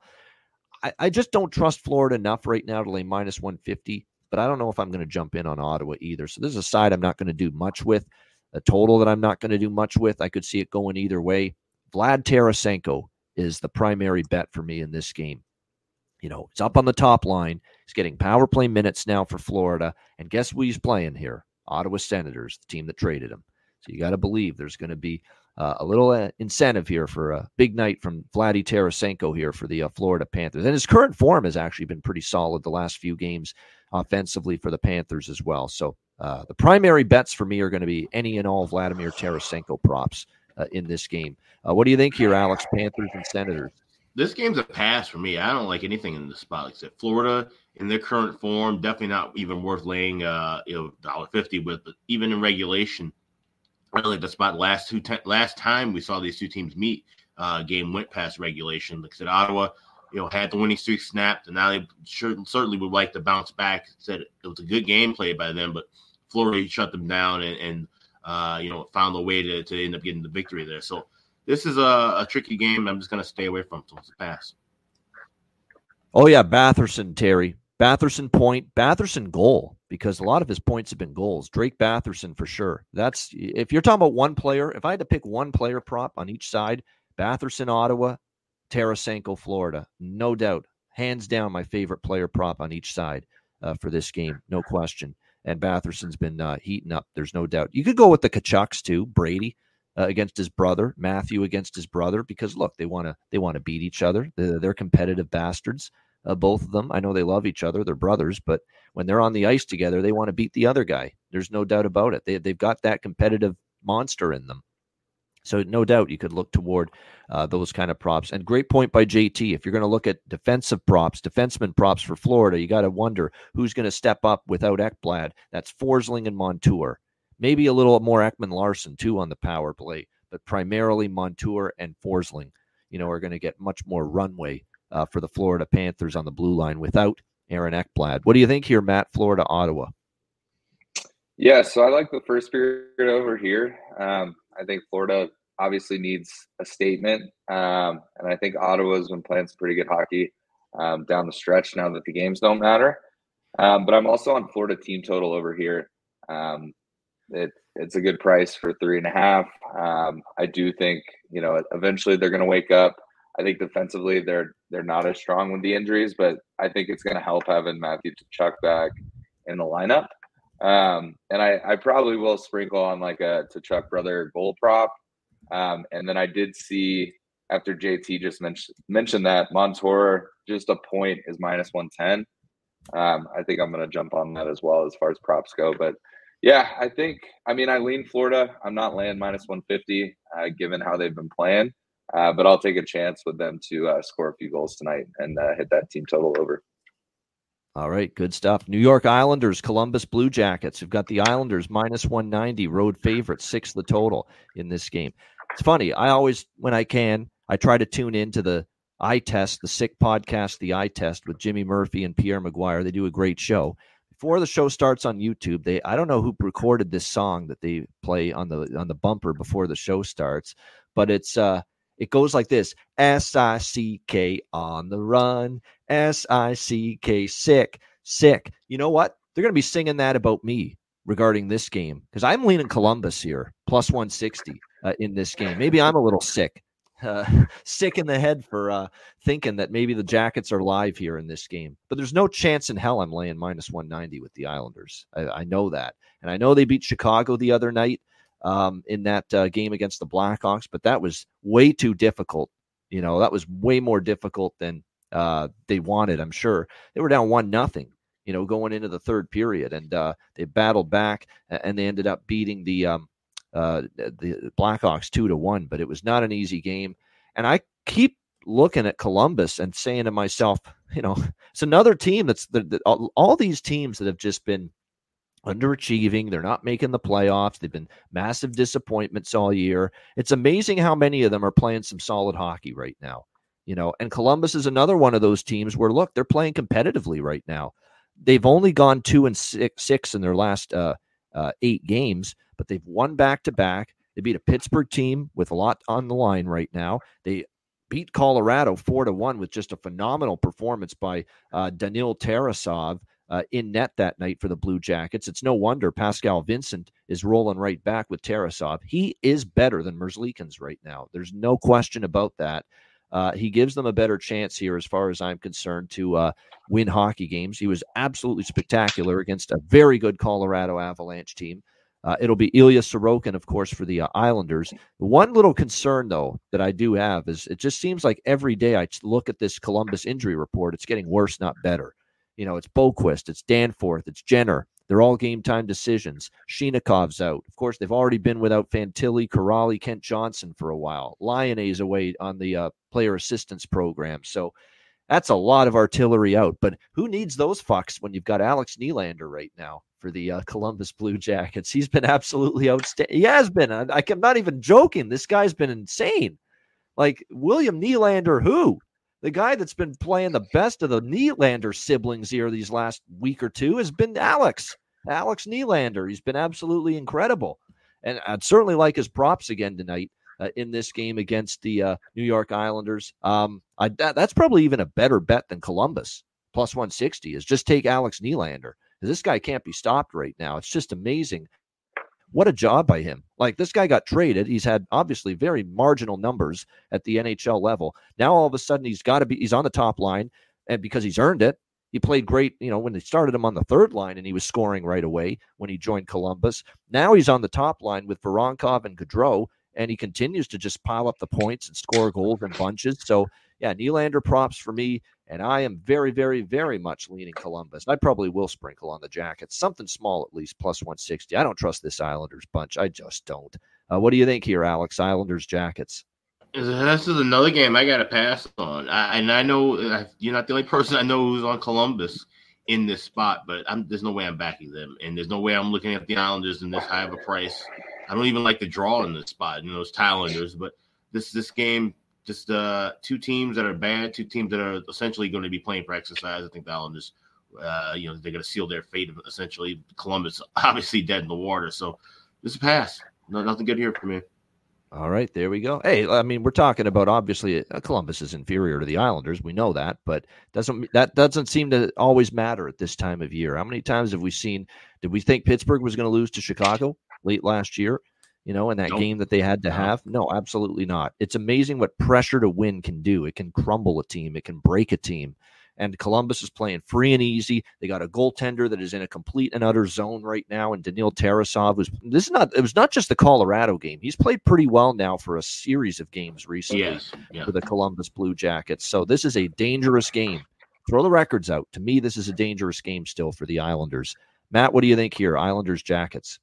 I, I just don't trust Florida enough right now to lay minus one fifty, but I don't know if I'm going to jump in on Ottawa either. So this is a side I'm not going to do much with, a total that I'm not going to do much with. I could see it going either way. Vlad Tarasenko is the primary bet for me in this game. You know, it's up on the top line. He's getting power play minutes now for Florida. And guess who he's playing here? Ottawa Senators, the team that traded him. So you got to believe there's going to be uh, a little uh, incentive here for a big night from Vladdy Tarasenko here for the uh, Florida Panthers. And his current form has actually been pretty solid the last few games offensively for the Panthers as well. So uh, the primary bets for me are going to be any and all Vladimir Tarasenko props uh, in this game. Uh, what do you think here, Alex? Panthers and Senators? This game's a pass for me. I don't like anything in this spot except Florida in their current form. Definitely not even worth laying, uh, you know, one dollar fifty with. But even in regulation, I don't like the spot. Last two, te- last time we saw these two teams meet, uh, game went past regulation. Like I said, Ottawa, you know, had the winning streak snapped, and now they sure, certainly would like to bounce back. Said it was a good game played by them, but Florida shut them down and, and uh, you know, found a way to to end up getting the victory there. So. This is a, a tricky game. I'm just going to stay away from it. So it's a pass. Oh, yeah, Batherson, Terry. Batherson point, Batherson goal, because a lot of his points have been goals. Drake Batherson for sure. That's if you're talking about one player, if I had to pick one player prop on each side, Batherson, Ottawa, Tarasenko, Florida. No doubt. Hands down my favorite player prop on each side uh, for this game. No question. And Batherson's been uh, heating up. There's no doubt. You could go with the Tkachuks too, Brady. Uh, against his brother, Matthew against his brother, because look, they want to they want to beat each other. They're, they're competitive bastards, uh, both of them. I know they love each other. They're brothers, but when they're on the ice together, they want to beat the other guy. There's no doubt about it. They they've got that competitive monster in them. So no doubt you could look toward uh, those kind of props. And great point by J T. If you're going to look at defensive props, defenseman props for Florida, you got to wonder who's going to step up without Ekblad. That's Forsling and Montour. Maybe a little more Ekman Larson, too, on the power play, but primarily Montour and Forsling, you know, are going to get much more runway uh, for the Florida Panthers on the blue line without Aaron Ekblad. What do you think here, Matt? Florida, Ottawa? Yeah, so I like the first period over here. Um, I think Florida obviously needs a statement, um, and I think Ottawa's been playing some pretty good hockey um, down the stretch now that the games don't matter. Um, but I'm also on Florida team total over here. Um, It, it's a good price for three and a half. Um, I do think, you know, eventually they're going to wake up. I think defensively they're they're not as strong with the injuries, but I think it's going to help having Matthew Tkachuk back in the lineup. Um, and I, I probably will sprinkle on like a Tkachuk brother goal prop. Um, and then I did see after J T just mentioned mentioned that Montour just a point is minus one ten. Um, I think I'm going to jump on that as well as far as props go, but. Yeah, I think, I mean, I lean Florida. I'm not laying minus one fifty, uh, given how they've been playing. Uh, but I'll take a chance with them to uh, score a few goals tonight and uh, hit that team total over. All right, good stuff. New York Islanders, Columbus Blue Jackets. We've got the Islanders minus one ninety, road favorite, six the total in this game. It's funny. I always, when I can, I try to tune into the Eye Test, the Sick podcast, the Eye Test with Jimmy Murphy and Pierre Maguire. They do a great show. Before the show starts on YouTube, they I don't know who recorded this song that they play on the on the bumper before the show starts, but it's uh it goes like this: S I C K on the run, S I C K sick, sick. You know what? They're going to be singing that about me regarding this game because I'm leaning Columbus here, plus one sixty uh, in this game. Maybe I'm a little sick. uh, sick in the head for uh, thinking that maybe the Jackets are live here in this game. But there's no chance in hell I'm laying minus one ninety with the Islanders. I, I know that. And I know they beat Chicago the other night um, in that uh, game against the Blackhawks, but that was way too difficult. You know, that was way more difficult than uh, they wanted, I'm sure. They were down one nothing, you know, going into the third period, and uh, they battled back, and they ended up beating the um, uh, the Blackhawks two to one. But it was not an easy game, and I keep looking at Columbus and saying to myself, you know, it's another team that's the, the, all, all these teams that have just been underachieving. They're not making the playoffs. They've been massive disappointments all year. It's amazing how many of them are playing some solid hockey right now. You know, and Columbus is another one of those teams where, look, they're playing competitively right now. They've only gone two and six, six in their last uh, uh, eight games, but they've won back to back. They beat a Pittsburgh team with a lot on the line right now. They beat Colorado four to one with just a phenomenal performance by uh, Daniil Tarasov uh, in net that night for the Blue Jackets. It's no wonder Pascal Vincent is rolling right back with Tarasov. He is better than Merzlikins right now. There's no question about that. Uh, he gives them a better chance here, as far as I'm concerned, to uh, win hockey games. He was absolutely spectacular against a very good Colorado Avalanche team. Uh, it'll be Ilya Sorokin, of course, for the uh, Islanders. One little concern, though, that I do have is it just seems like every day I look at this Columbus injury report, it's getting worse, not better. You know, it's Boquist, it's Danforth, it's Jenner. They're all game-time decisions. Shenikov's out. Of course, they've already been without Fantilli, Corrali, Kent Johnson for a while. Lyonnais away on the uh, player assistance program. So that's a lot of artillery out. But who needs those fucks when you've got Alex Nylander right now for the uh, Columbus Blue Jackets? He's been absolutely outstanding. He has been. I, I'm not even joking. This guy's been insane. Like, William Nylander, who? The guy that's been playing the best of the Nylander siblings here these last week or two has been Alex. Alex Nylander. He's been absolutely incredible. And I'd certainly like his props again tonight uh, in this game against the uh, New York Islanders. Um, I, that, that's probably even a better bet than Columbus. Plus one sixty is just take Alex Nylander. This guy can't be stopped right now. It's just amazing. What a job by him. Like, this guy got traded. He's had obviously very marginal numbers at the N H L level. Now all of a sudden he's got to be, he's on the top line, and because he's earned it. He played great, you know, when they started him on the third line, and he was scoring right away when he joined Columbus. Now he's on the top line with Voronkov and Gaudreau, and he continues to just pile up the points and score goals in bunches. So, yeah, Nylander props for me, and I am very, very, very much leaning Columbus. I probably will sprinkle on the Jackets, something small at least, plus one sixty. I don't trust this Islanders bunch. I just don't. Uh, what do you think here, Alex? Islanders, Jackets? This is another game I got to pass on. I, and I know I, you're not the only person I know who's on Columbus in this spot, but I'm, there's no way I'm backing them. And there's no way I'm looking at the Islanders in this high of a price. I don't even like the draw in this spot, you know, those Islanders. But this this game, just uh, two teams that are bad, two teams that are essentially going to be playing for exercise. I think the Islanders, uh, you know, they're going to seal their fate, essentially. Columbus, obviously dead in the water. So this is a pass. No, nothing good here for me. All right, there we go. Hey, I mean, we're talking about, obviously uh, Columbus is inferior to the Islanders. We know that, but doesn't that doesn't seem to always matter at this time of year. How many times have we seen? Did we think Pittsburgh was going to lose to Chicago late last year? You know, in that nope. game that they had to no. have? No, absolutely not. It's amazing what pressure to win can do. It can crumble a team. It can break a team. And Columbus is playing free and easy. They got a goaltender that is in a complete and utter zone right now. And Daniil Tarasov was this is not it was not just the Colorado game. He's played pretty well now for a series of games recently yes. yeah. for the Columbus Blue Jackets. So this is a dangerous game. Throw the records out. To me, this is a dangerous game still for the Islanders. Matt, what do you think here? Islanders, Jackets.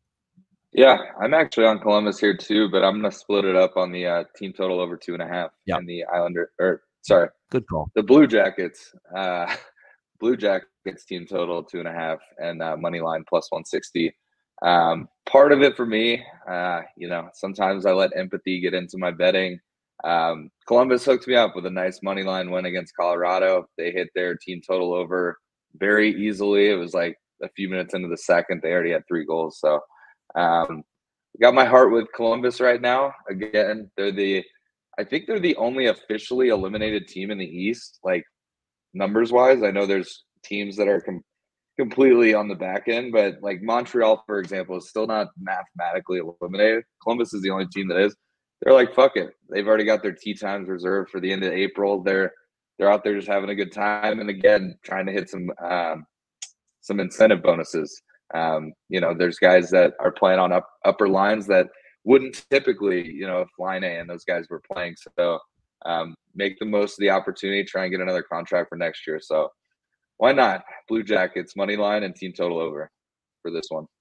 Yeah, I'm actually on Columbus here too, but I'm going to split it up on the uh, team total over two and a half yep. and the Islander or sorry. Good call. The Blue Jackets, uh, Blue Jackets team total two and a half and uh, money line plus one sixty. Um, part of it for me, uh, you know, sometimes I let empathy get into my betting. Um, Columbus hooked me up with a nice money line win against Colorado. They hit their team total over very easily. It was like a few minutes into the second, they already had three goals. So um, got my heart with Columbus right now. Again, they're the I think they're the only officially eliminated team in the East, like numbers-wise. I know there's teams that are com- completely on the back end, but like Montreal, for example, is still not mathematically eliminated. Columbus is the only team that is. they're like, fuck it. They've already got their tee times reserved for the end of April. They're they're out there just having a good time, and again, trying to hit some um, some incentive bonuses. Um, you know, there's guys that are playing on up, upper lines that wouldn't typically, you know, if Line A and those guys were playing. So um, make the most of the opportunity, try and get another contract for next year. So why not? Blue Jackets, money line, and team total over for this one.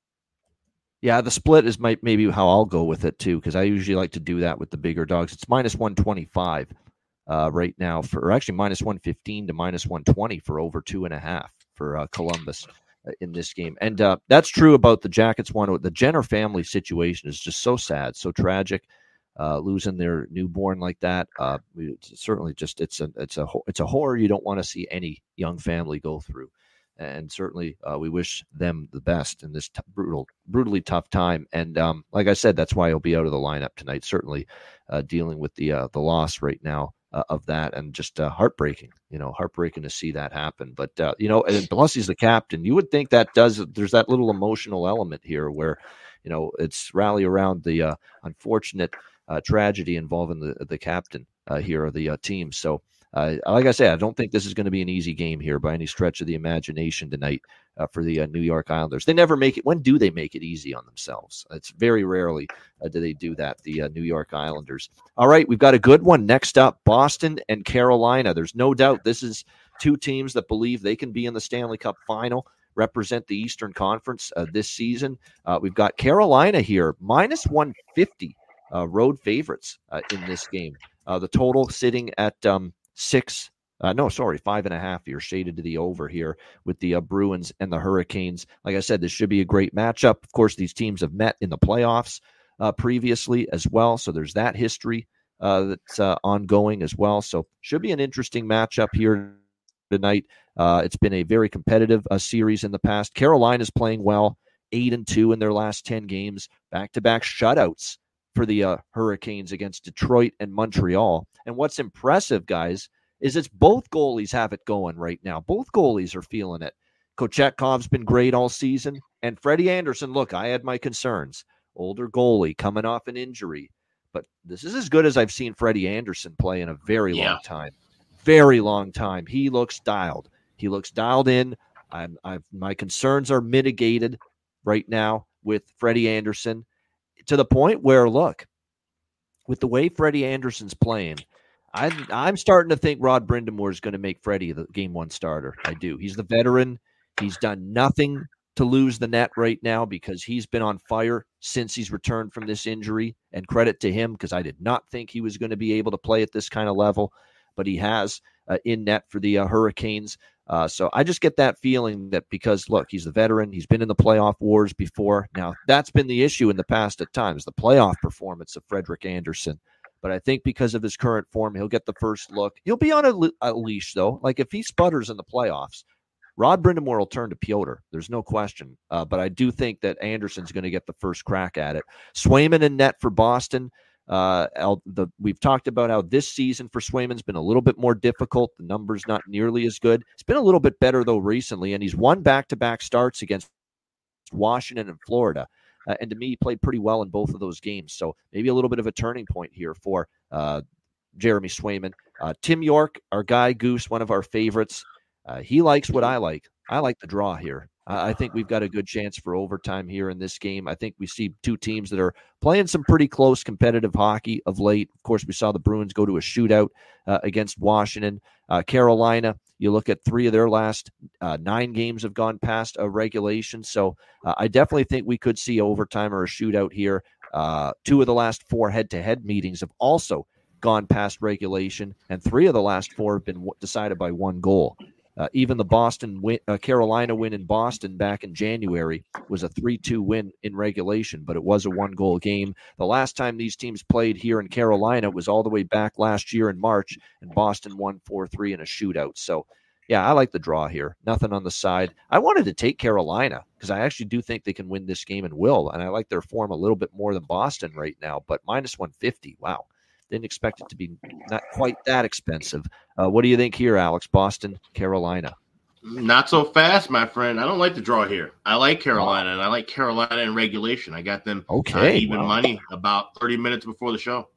Yeah, the split is my, maybe how I'll go with it too, because I usually like to do that with the bigger dogs. It's minus one twenty-five uh, right now for, or actually minus one fifteen to minus one twenty for over two and a half for uh, Columbus uh, in this game. And uh, that's true about the Jackets one. The Jenner family situation is just so sad, so tragic. Uh, losing their newborn like that, uh, it's certainly just it's a it's a it's a horror you don't want to see any young family go through. And certainly uh, we wish them the best in this t- brutal, brutally tough time. And um, like I said, that's why he'll be out of the lineup tonight, certainly uh, dealing with the uh, the loss right now uh, of that. And just uh, heartbreaking, you know, heartbreaking to see that happen. But, uh, you know, and plus he's the captain. You would think that does, there's that little emotional element here where, you know, it's rally around the uh, unfortunate uh, tragedy involving the, the captain uh, here of the uh, team. So, Uh, like I said, I don't think this is going to be an easy game here by any stretch of the imagination tonight uh, for the uh, New York Islanders. They never make it. When do they make it easy on themselves? It's very rarely uh, do they do that, the uh, New York Islanders. All right, we've got a good one next up, Boston and Carolina. There's no doubt this is two teams that believe they can be in the Stanley Cup final, represent the Eastern Conference uh, this season. Uh, we've got Carolina here, minus one fifty uh, road favorites uh, in this game. Uh, the total sitting at um, Six, uh, no, sorry, five and a half here, shaded to the over here with the uh, Bruins and the Hurricanes. Like I said, this should be a great matchup. Of course, these teams have met in the playoffs uh, previously as well, so there's that history uh, that's uh, ongoing as well. So should be an interesting matchup here tonight. Uh, it's been a very competitive uh, series in the past. Carolina's playing well, eight and two in their last ten games, back-to-back shutouts for the uh, Hurricanes against Detroit and Montreal. And what's impressive, guys, is it's both goalies have it going right now. Both goalies are feeling it. Kochekhov's been great all season. And Freddie Anderson, look, I had my concerns. Older goalie coming off an injury. But this is as good as I've seen Freddie Anderson play in a very yeah. long time. Very long time. He looks dialed. He looks dialed in. I'm, I've, my concerns are mitigated right now with Freddie Anderson, to the point where, look, with the way Freddie Anderson's playing, I, I'm starting to think Rod Brind'Amour is going to make Freddie the game one starter. I do. He's the veteran. He's done nothing to lose the net right now because he's been on fire since he's returned from this injury. And credit to him, because I did not think he was going to be able to play at this kind of level, but he has uh, in net for the uh, Hurricanes. Uh, so I just get that feeling that because, look, he's the veteran. He's been in the playoff wars before. Now, that's been the issue in the past at times, the playoff performance of Frederik Andersen. But I think because of his current form, he'll get the first look. He'll be on a, le- a leash, though. Like, if he sputters in the playoffs, Rod Brind'Amour will turn to Piotr. There's no question. Uh, but I do think that Anderson's going to get the first crack at it. Swayman in net for Boston. Uh, the, we've talked about how this season for Swayman's been a little bit more difficult. The numbers not nearly as good. It's been a little bit better, though, recently, and he's won back-to-back starts against Washington and Florida. Uh, and to me, he played pretty well in both of those games. So maybe a little bit of a turning point here for uh, Jeremy Swayman. Uh, Tim York, our guy, Goose, one of our favorites. Uh, he likes what I like. I like the draw here. I think we've got a good chance for overtime here in this game. I think we see two teams that are playing some pretty close competitive hockey of late. Of course, we saw the Bruins go to a shootout uh, against Washington. Uh, Carolina, you look at three of their last uh, nine games have gone past a regulation. So uh, I definitely think we could see overtime or a shootout here. Uh, two of the last four head-to-head meetings have also gone past regulation, and three of the last four have been w- decided by one goal. Uh, even the Boston win, uh, Carolina win in Boston back in January was a three two win in regulation, but it was a one-goal game. The last time these teams played here in Carolina was all the way back last year in March, and Boston won four three in a shootout. So, yeah, I like the draw here. Nothing on the side. I wanted to take Carolina because I actually do think they can win this game and will, and I like their form a little bit more than Boston right now, but minus one fifty, wow. Didn't expect it to be not quite that expensive. Uh, what do you think here, Alex? Boston, Carolina. Not so fast, my friend. I don't like the draw here. I like Carolina, and I like Carolina in regulation. I got them okay, uh, even wow. money about thirty minutes before the show.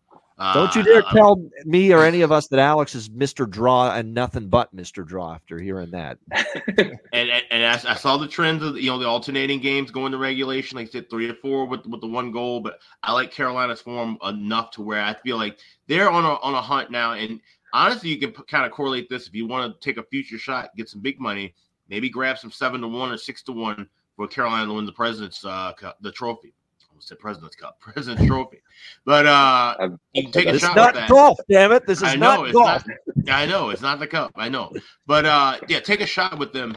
Uh, Don't you dare I, tell me or any of us that Alex is Mister Draw and nothing but Mister Draw after hearing that. and and, and I, I saw the trends of you know the alternating games going to regulation. Like I said, three or four with with the one goal. But I like Carolina's form enough to where I feel like they're on a on a hunt now. And honestly, you can p- kind of correlate this if you want to take a future shot, get some big money, maybe grab some seven to one or six to one for Carolina to win the President's uh, Cup, the trophy. The President's Cup, President's Trophy, but uh, you can take a this shot is not with that. golf, damn it! This is I know not it's golf. not. I know it's not the cup. I know, but uh, yeah, take a shot with them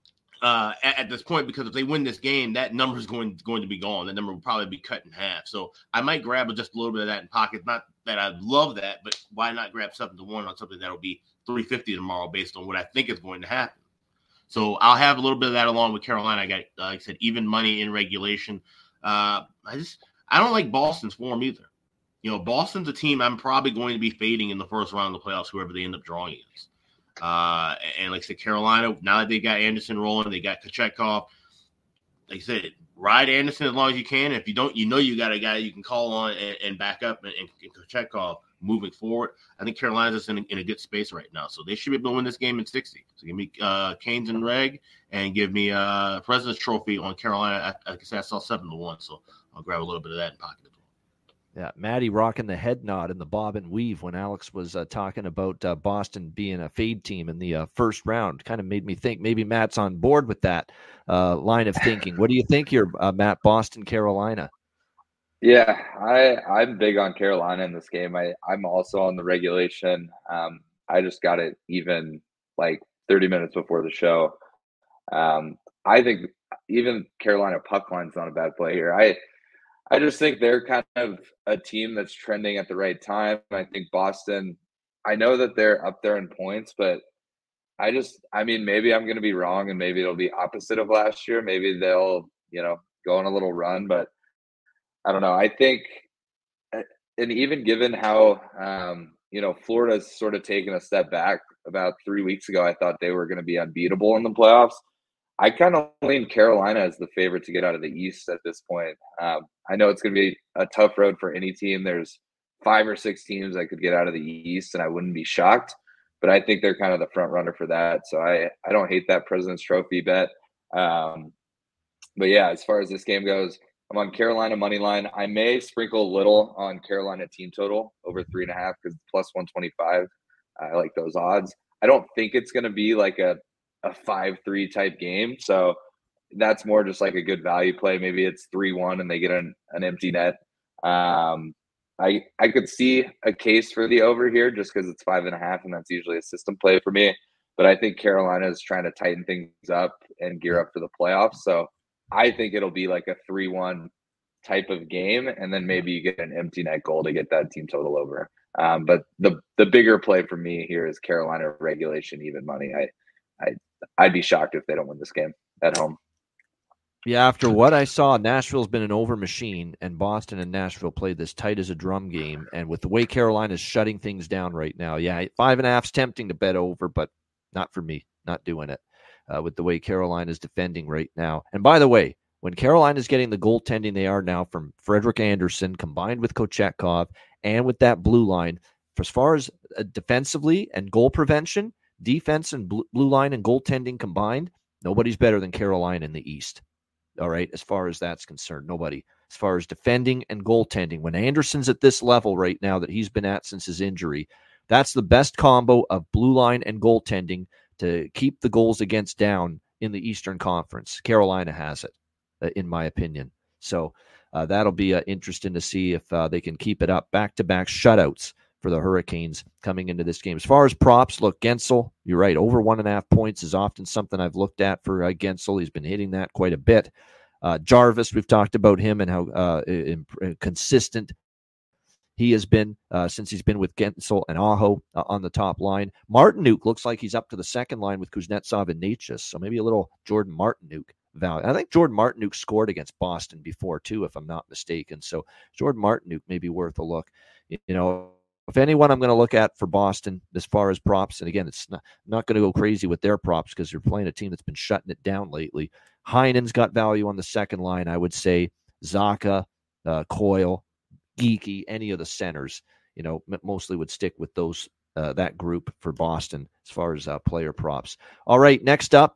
uh, at, at this point because if they win this game, that number is going going to be gone. That number will probably be cut in half. So I might grab just a little bit of that in pocket. Not that I love that, but why not grab seven to one on something that'll be three fifty tomorrow based on what I think is going to happen. So I'll have a little bit of that along with Carolina. I got, uh, like I said, even money in regulation. Uh, I just I don't like Boston's form either. You know, Boston's a team I'm probably going to be fading in the first round of the playoffs, whoever they end up drawing against. Uh, and like I said, Carolina, now that they got Anderson rolling, they got Kochetkov. Like I said, ride Anderson as long as you can. If you don't, you know you got a guy you can call on and, and back up and, and Kochetkov moving forward. I think Carolina's in a, in a good space right now. So they should be able to win this game in sixty. So give me uh, Canes and Reg and give me uh, President's Trophy on Carolina. I, like I said, I saw seven to one, so I'll grab a little bit of that in pocket as well. Yeah, Maddie rocking the head nod and the bob and weave when Alex was uh, talking about uh, Boston being a fade team in the uh, first round. Kind of made me think maybe Matt's on board with that uh, line of thinking. What do you think here, uh, Matt, Boston, Carolina? Yeah, I, I'm big on Carolina in this game. I, I'm also on the regulation. Um, I just got it even like thirty minutes before the show. Um, I think even Carolina puck line's not a bad play here. I I just think they're kind of a team that's trending at the right time. I think Boston, I know that they're up there in points, but I just, I mean, maybe I'm going to be wrong and maybe it'll be opposite of last year. Maybe they'll, you know, go on a little run, but I don't know. I think, and even given how, um, you know, Florida's sort of taken a step back about three weeks ago, I thought they were going to be unbeatable in the playoffs. I kind of lean Carolina as the favorite to get out of the East at this point. Um, I know it's going to be a tough road for any team. There's five or six teams that could get out of the East, and I wouldn't be shocked. But I think they're kind of the front runner for that. So I, I don't hate that President's Trophy bet. Um, but, yeah, as far as this game goes, I'm on Carolina money line. I may sprinkle a little on Carolina team total over three and a half because plus one twenty-five. I like those odds. I don't think it's going to be like a a five three type game. So that's more just like a good value play. Maybe it's three one and they get an, an empty net. Um, I I could see a case for the over here just because it's five and a half, and that's usually a system play for me. But I think Carolina is trying to tighten things up and gear up for the playoffs. So I think it'll be like a three one type of game, and then maybe you get an empty net goal to get that team total over. Um, but the the bigger play for me here is Carolina regulation even money. I I I'd be shocked if they don't win this game at home. Yeah, after what I saw, Nashville's been an over machine, and Boston and Nashville played this tight as a drum game. And with the way Carolina's shutting things down right now, yeah, five and a half's tempting to bet over, but not for me. Not doing it uh, with the way Carolina's defending right now. And by the way, when Carolina's getting the goaltending they are now from Frederik Andersen, combined with Kochetkov, and with that blue line, as far as uh, defensively and goal prevention, defense and blue, blue line and goaltending combined, nobody's better than Carolina in the East. All right, as far as that's concerned, nobody. As far as defending and goaltending, when Anderson's at this level right now that he's been at since his injury, that's the best combo of blue line and goaltending to keep the goals against down in the Eastern Conference. Carolina has it, uh, in my opinion. So uh, that'll be uh, interesting to see if uh, they can keep it up. Back-to-back shutouts for the Hurricanes coming into this game. As far as props, look, Gensel, you're right, over one and a half points is often something I've looked at for uh, Gensel. He's been hitting that quite a bit. Uh, Jarvis, we've talked about him and how uh, in, in, consistent he has been uh, since he's been with Gensel and Aho uh, on the top line. Martinook looks like he's up to the second line with Kuznetsov and Natchez, so maybe a little Jordan Martinook value. I think Jordan Martinook scored against Boston before, too, if I'm not mistaken. So Jordan Martinook may be worth a look. You know, if anyone I'm going to look at for Boston as far as props, and again, it's not, not going to go crazy with their props because they're playing a team that's been shutting it down lately. Heinen's got value on the second line. I would say Zaka, uh, Coyle, Geeky, any of the centers. you know, mostly would stick with those uh, that group for Boston as far as uh, player props. All right, next up,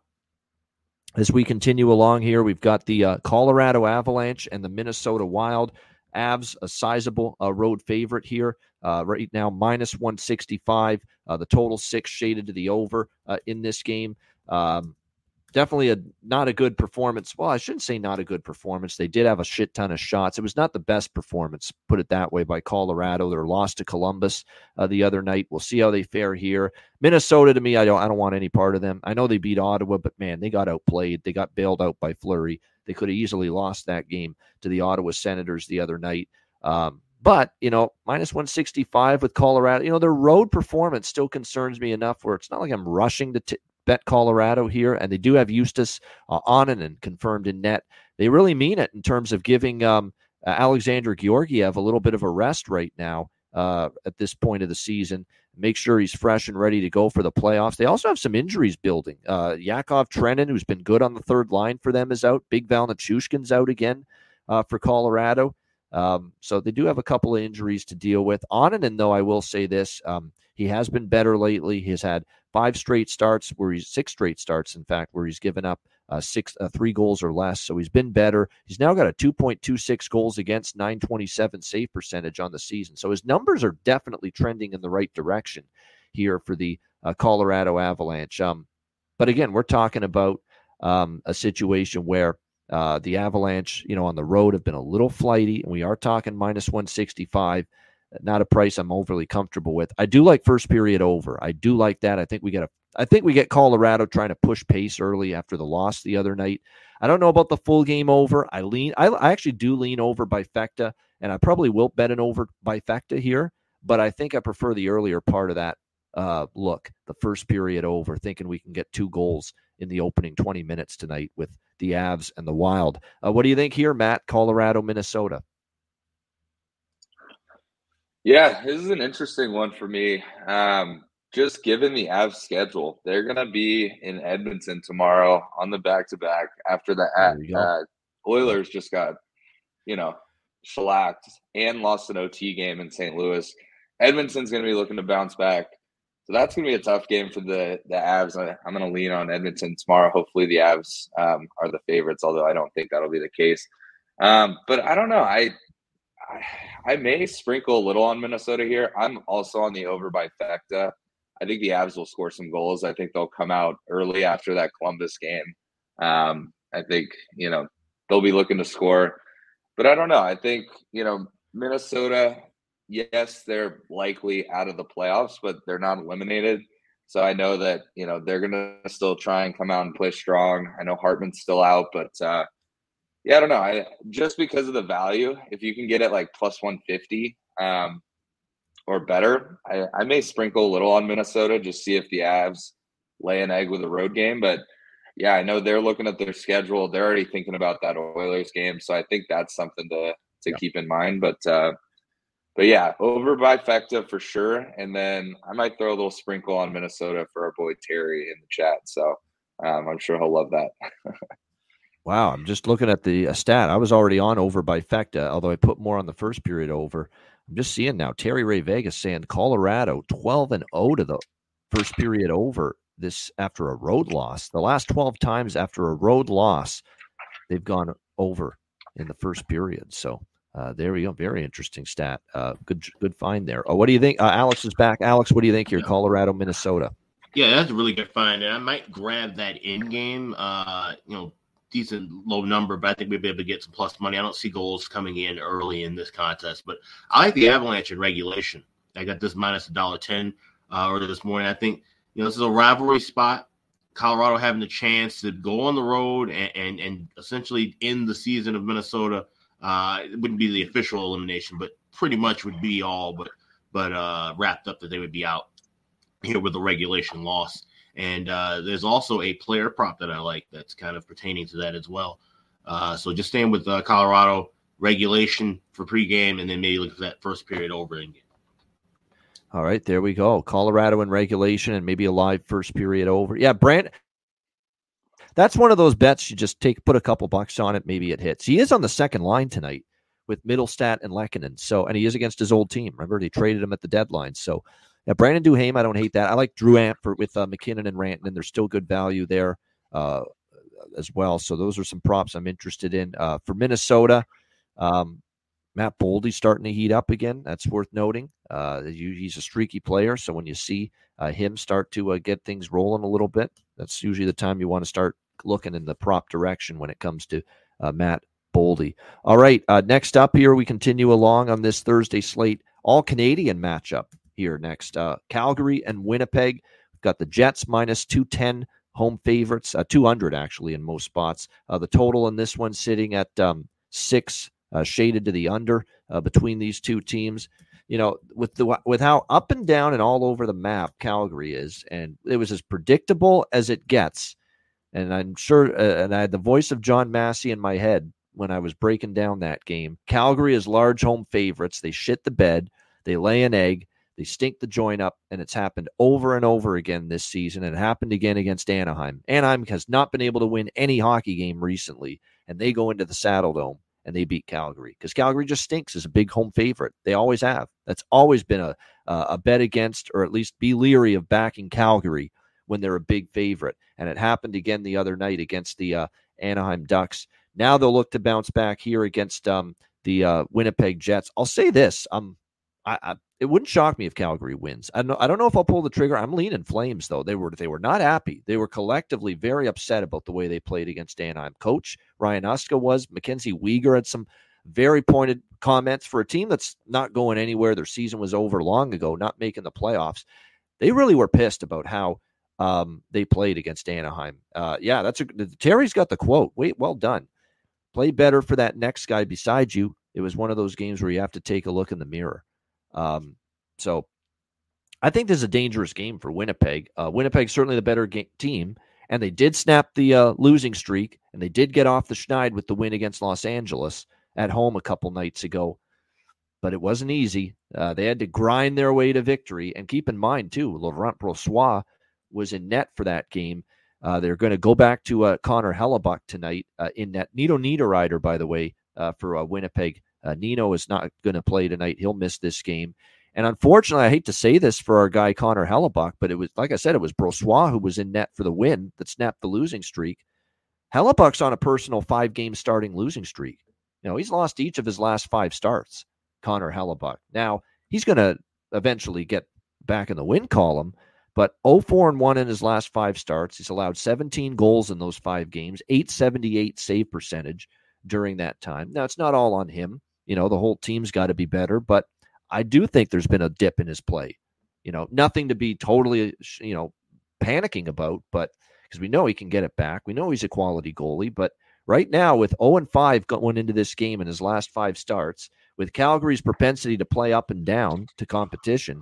as we continue along here, we've got the uh, Colorado Avalanche and the Minnesota Wild. Avs, a sizable uh, road favorite here. Uh, right now, minus one sixty-five. Uh, the total six shaded to the over uh, in this game. Um, definitely a not a good performance. Well, I shouldn't say not a good performance. They did have a shit ton of shots. It was not the best performance, put it that way, by Colorado. Their loss to Columbus uh, the other night. We'll see how they fare here. Minnesota, to me, I don't I don't want any part of them. I know they beat Ottawa, but man, they got outplayed. They got bailed out by Fleury. They could have easily lost that game to the Ottawa Senators the other night. Um, but, you know, minus one sixty-five with Colorado, you know, their road performance still concerns me enough where it's not like I'm rushing to t- bet Colorado here. And they do have Justus uh, Onanen confirmed in net. They really mean it in terms of giving um, uh, Alexander Georgiev a little bit of a rest right now uh, at this point of the season. Make sure he's fresh and ready to go for the playoffs. They also have some injuries building. Uh, Yakov Trenin, who's been good on the third line for them, is out. Big Val Nichushkin's out again uh, for Colorado. Um, so they do have a couple of injuries to deal with. Onanen, though, I will say this. Um, he has been better lately. He's had five straight starts, where he's six straight starts, in fact, where he's given up uh, six, uh, three goals or less. So he's been better. He's now got a two point two six goals against, nine twenty-seven save percentage on the season. So his numbers are definitely trending in the right direction here for the uh, Colorado Avalanche. Um, but again, we're talking about um, a situation where uh, the Avalanche, you know, on the road have been a little flighty, and we are talking minus one sixty-five. Not a price I'm overly comfortable with. I do like first period over. I do like that. I think we get a. I think we get Colorado trying to push pace early after the loss the other night. I don't know about the full game over. I lean. I, I actually do lean over Bifecta, and I probably will bet an over Bifecta here. But I think I prefer the earlier part of that uh, look, the first period over, thinking we can get two goals in the opening twenty minutes tonight with the Avs and the Wild. Uh, what do you think here, Matt? Colorado, Minnesota. Yeah, this is an interesting one for me. Um, just given the Avs schedule, they're going to be in Edmonton tomorrow on the back-to-back after the uh, Oilers just got, you know, shellacked and lost an O T game in Saint Louis. Edmonton's going to be looking to bounce back. So that's going to be a tough game for the, the Avs. I, I'm going to lean on Edmonton tomorrow. Hopefully the Avs um, are the favorites, although I don't think that'll be the case. Um, but I don't know. I – I, I may sprinkle a little on Minnesota here. I'm also on the over by Bifecta. I think the Avs will score some goals. I think they'll come out early after that Columbus game. Um, I think, you know, they'll be looking to score. But I don't know. I think, you know, Minnesota, yes, they're likely out of the playoffs, but they're not eliminated. So I know that, you know, they're going to still try and come out and play strong. I know Hartman's still out, but uh, yeah, I don't know. I just because of the value, if you can get it like plus one fifty um, or better, I, I may sprinkle a little on Minnesota, just see if the Avs lay an egg with a road game. But yeah, I know they're looking at their schedule. They're already thinking about that Oilers game. So I think that's something to to yeah. keep in mind. But uh, but yeah, over Bifecta for sure. And then I might throw a little sprinkle on Minnesota for our boy Terry in the chat. So um, I'm sure he'll love that. Wow, I'm just looking at the uh, stat. I was already on over Bifecta, although I put more on the first period over. I'm just seeing now Terry Ray Vegas saying Colorado twelve and oh to the first period over this after a road loss. The last twelve times after a road loss, they've gone over in the first period. So uh, there we go. Very interesting stat. Uh, good good find there. Oh, what do you think? Uh, Alex is back. Alex, what do you think here? Colorado, Minnesota. Yeah, that's a really good find. And I might grab that in game. Uh, you know, decent low number, but I think we'd be able to get some plus money. I don't see goals coming in early in this contest, but I like the Avalanche in regulation. I got this minus a dollar ten uh, earlier this morning. I think, you know, this is a rivalry spot. Colorado having the chance to go on the road and and, and essentially end the season of Minnesota. Uh, it wouldn't be the official elimination, but pretty much would be all but but uh, wrapped up that they would be out here with the regulation loss. And uh, there's also a player prop that I like that's kind of pertaining to that as well. Uh, so just staying with uh, Colorado regulation for pregame, and then maybe look at that first period over in game. All right, there we go. Colorado in regulation and maybe a live first period over. Yeah, Brant, that's one of those bets you just take, put a couple bucks on it, maybe it hits. He is on the second line tonight with Middlestat and Lehkonen. So, and he is against his old team. Remember, they traded him at the deadline. So, yeah, Brandon Duhaime, I don't hate that. I like Drew Amfort with uh, McKinnon and Rantanen. There's still good value there uh, as well. So those are some props I'm interested in. Uh, for Minnesota, um, Matt Boldy starting to heat up again. That's worth noting. Uh, he's a streaky player, so when you see uh, him start to uh, get things rolling a little bit, that's usually the time you want to start looking in the prop direction when it comes to uh, Matt Boldy. All right, uh, next up here, we continue along on this Thursday slate. All-Canadian matchup here next. Uh, Calgary and Winnipeg. We've got the Jets minus two ten home favorites, uh, two hundred actually in most spots. Uh, the total in this one sitting at um, six. Uh, shaded to the under uh, between these two teams. You know, with the with how up and down and all over the map Calgary is, and it was as predictable as it gets. And I'm sure, uh, and I had the voice of John Massey in my head when I was breaking down that game. Calgary is large home favorites. They shit the bed. They lay an egg. They stink the joint up, and it's happened over and over again this season. And it happened again against Anaheim. Anaheim has not been able to win any hockey game recently, and they go into the Saddle Dome and they beat Calgary because Calgary just stinks as a big home favorite. They always have. That's always been a uh, a bet against, or at least be leery of backing Calgary when they're a big favorite. And it happened again the other night against the uh, Anaheim Ducks. Now they'll look to bounce back here against um, the uh, Winnipeg Jets. I'll say this: um, I, I it wouldn't shock me if Calgary wins. I don't know, I don't know if I'll pull the trigger. I'm leaning Flames, though. They were they were not happy. They were collectively very upset about the way they played against Anaheim. Coach Ryan Uska was. Mackenzie Weegar had some very pointed comments for a team that's not going anywhere. Their season was over long ago, not making the playoffs. They really were pissed about how um, they played against Anaheim. Uh, yeah, that's a, Terry's got the quote. Wait, well done. Play better for that next guy beside you. It was one of those games where you have to take a look in the mirror. Um, so I think this is a dangerous game for Winnipeg. Uh, Winnipeg's certainly the better game, team, and they did snap the uh, losing streak, and they did get off the schneid with the win against Los Angeles at home a couple nights ago, but it wasn't easy. Uh, they had to grind their way to victory, and keep in mind, too, Laurent Brossoit was in net for that game. Uh, they're going to go back to uh, Connor Hellebuck tonight uh, in net. Nino Niederreiter, by the way, uh, for uh, Winnipeg. Uh, Nino is not going to play tonight. He'll miss this game. And unfortunately, I hate to say this for our guy Connor Hellebuck, but it was, like I said, it was Brossoit who was in net for the win that snapped the losing streak. Hellebuck's on a personal five-game starting losing streak. You know, he's lost each of his last five starts, Connor Hellebuck. Now, he's going to eventually get back in the win column, but oh four and one in his last five starts. He's allowed seventeen goals in those five games, eight seventy-eight save percentage during that time. Now, it's not all on him. You know, the whole team's got to be better, but I do think there's been a dip in his play. You know, nothing to be totally, you know, panicking about, but because we know he can get it back. We know he's a quality goalie, but right now with oh and five going into this game in his last five starts, with Calgary's propensity to play up and down to competition,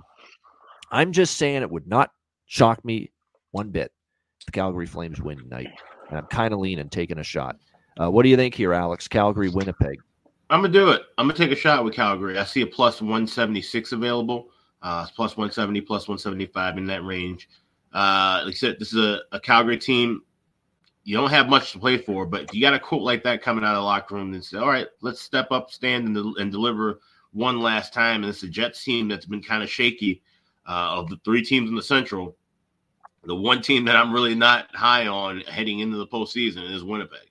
I'm just saying it would not shock me one bit if the Calgary Flames win tonight. And I'm kind of leaning, taking a shot. Uh, what do you think here, Alex? Calgary, Winnipeg. I'm going to do it. I'm going to take a shot with Calgary. I see a plus one seventy-six available. Uh, it's plus one seventy, plus one seventy-five in that range. Uh, like I said, this is a, a Calgary team. You don't have much to play for, but if you got a quote like that coming out of the locker room and say, all right, let's step up, stand, and, de- and deliver one last time. And it's a Jets team that's been kind of shaky uh, of the three teams in the Central. The one team that I'm really not high on heading into the postseason is Winnipeg.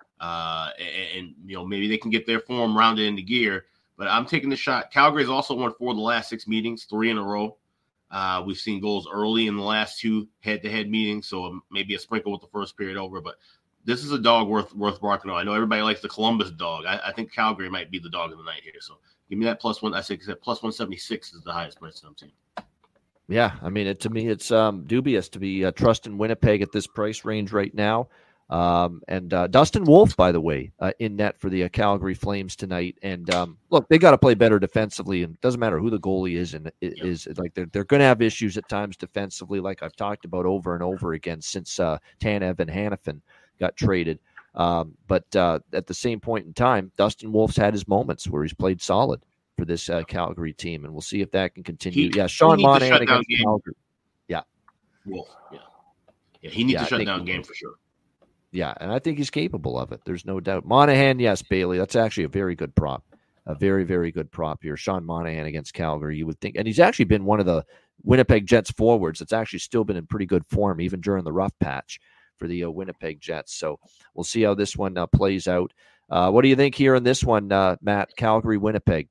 Uh, and, and, you know, maybe they can get their form rounded into gear. But I'm taking the shot. Calgary's also won four of the last six meetings, three in a row. Uh, we've seen goals early in the last two head-to-head meetings, so maybe a sprinkle with the first period over. But this is a dog worth worth barking on. I know everybody likes the Columbus dog. I, I think Calgary might be the dog of the night here. So give me that plus one. I think plus one seventy-six is the highest price I'm seeing. Yeah, I mean, it, to me, it's um, dubious to be uh, trusting Winnipeg at this price range right now. Um, and uh, Dustin Wolf, by the way, uh, in net for the uh, Calgary Flames tonight. And um, look, they got to play better defensively, and it doesn't matter who the goalie is. And it yep. is like they're they're going to have issues at times defensively, like I've talked about over and over again since uh, Tanev and Hanifin got traded. Um, but uh, at the same point in time, Dustin Wolf's had his moments where he's played solid for this uh, Calgary team, and we'll see if that can continue. He, yeah, Sean Monahan against game. Calgary. Yeah, Wolf. Yeah, yeah, he needs yeah, to shut down game for sure. Yeah, and I think he's capable of it. There's no doubt. Monahan, yes, Bailey. That's actually a very good prop. a very, very good prop here. Sean Monahan against Calgary, you would think. And he's actually been one of the Winnipeg Jets forwards that's actually still been in pretty good form, even during the rough patch for the uh, Winnipeg Jets. So we'll see how this one uh, plays out. Uh, what do you think here in this one, uh, Matt? Calgary, Winnipeg.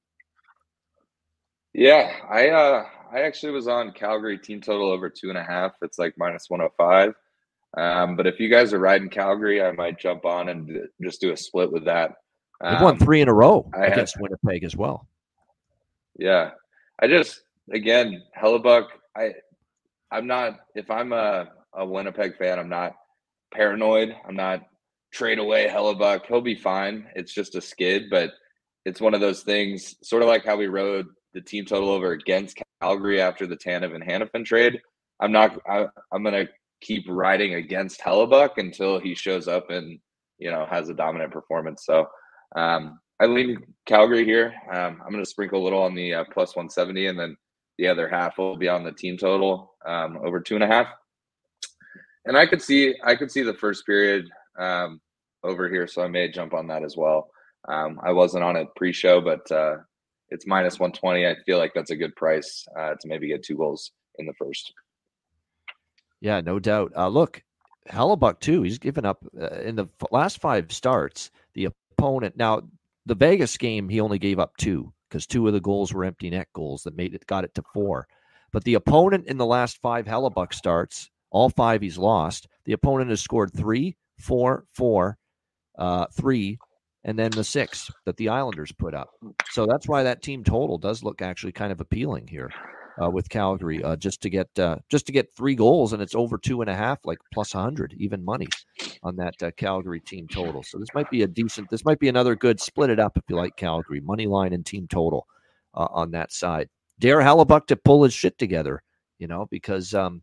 Yeah, I uh, I actually was on Calgary team total over two and a half. It's like minus one oh five. Um, but if you guys are riding Calgary, I might jump on and just do a split with that. They've won three in a row I against have, Winnipeg as well. Yeah. I just, again, Hellebuyck, I, I'm not, if I'm a, a Winnipeg fan, I'm not paranoid. I'm not trade away Hellebuyck. He'll be fine. It's just a skid, but it's one of those things, sort of like how we rode the team total over against Calgary after the Tanev and Hanifin trade. I'm not, I, I'm going to keep riding against Hellebuyck until he shows up and, you know, has a dominant performance. So, Um, I lean Calgary here. Um, I'm going to sprinkle a little on the uh, plus one seventy, and then the other half will be on the team total um, over two and a half. And I could see, I could see the first period um, over here, so I may jump on that as well. Um, I wasn't on it pre-show, but uh, it's minus one twenty. I feel like that's a good price uh, to maybe get two goals in the first. Yeah, no doubt. Uh, look, Hellebuyck too. He's given up uh, in the f- last five starts. The opponent. Now, the Vegas game, he only gave up two because two of the goals were empty net goals that made it, got it to four. But the opponent in the last five Hellebuyck starts, all five he's lost. The opponent has scored three, four, four, uh, three, and then the six that the Islanders put up. So that's why that team total does look actually kind of appealing here uh, with Calgary, uh, just to get uh, just to get three goals, and it's over two and a half, like plus one hundred, even money on that uh, Calgary team total. So this might be a decent, this might be another good split it up if you like Calgary, money line and team total uh, on that side. Dare Hellebuyck to pull his shit together, you know, because um,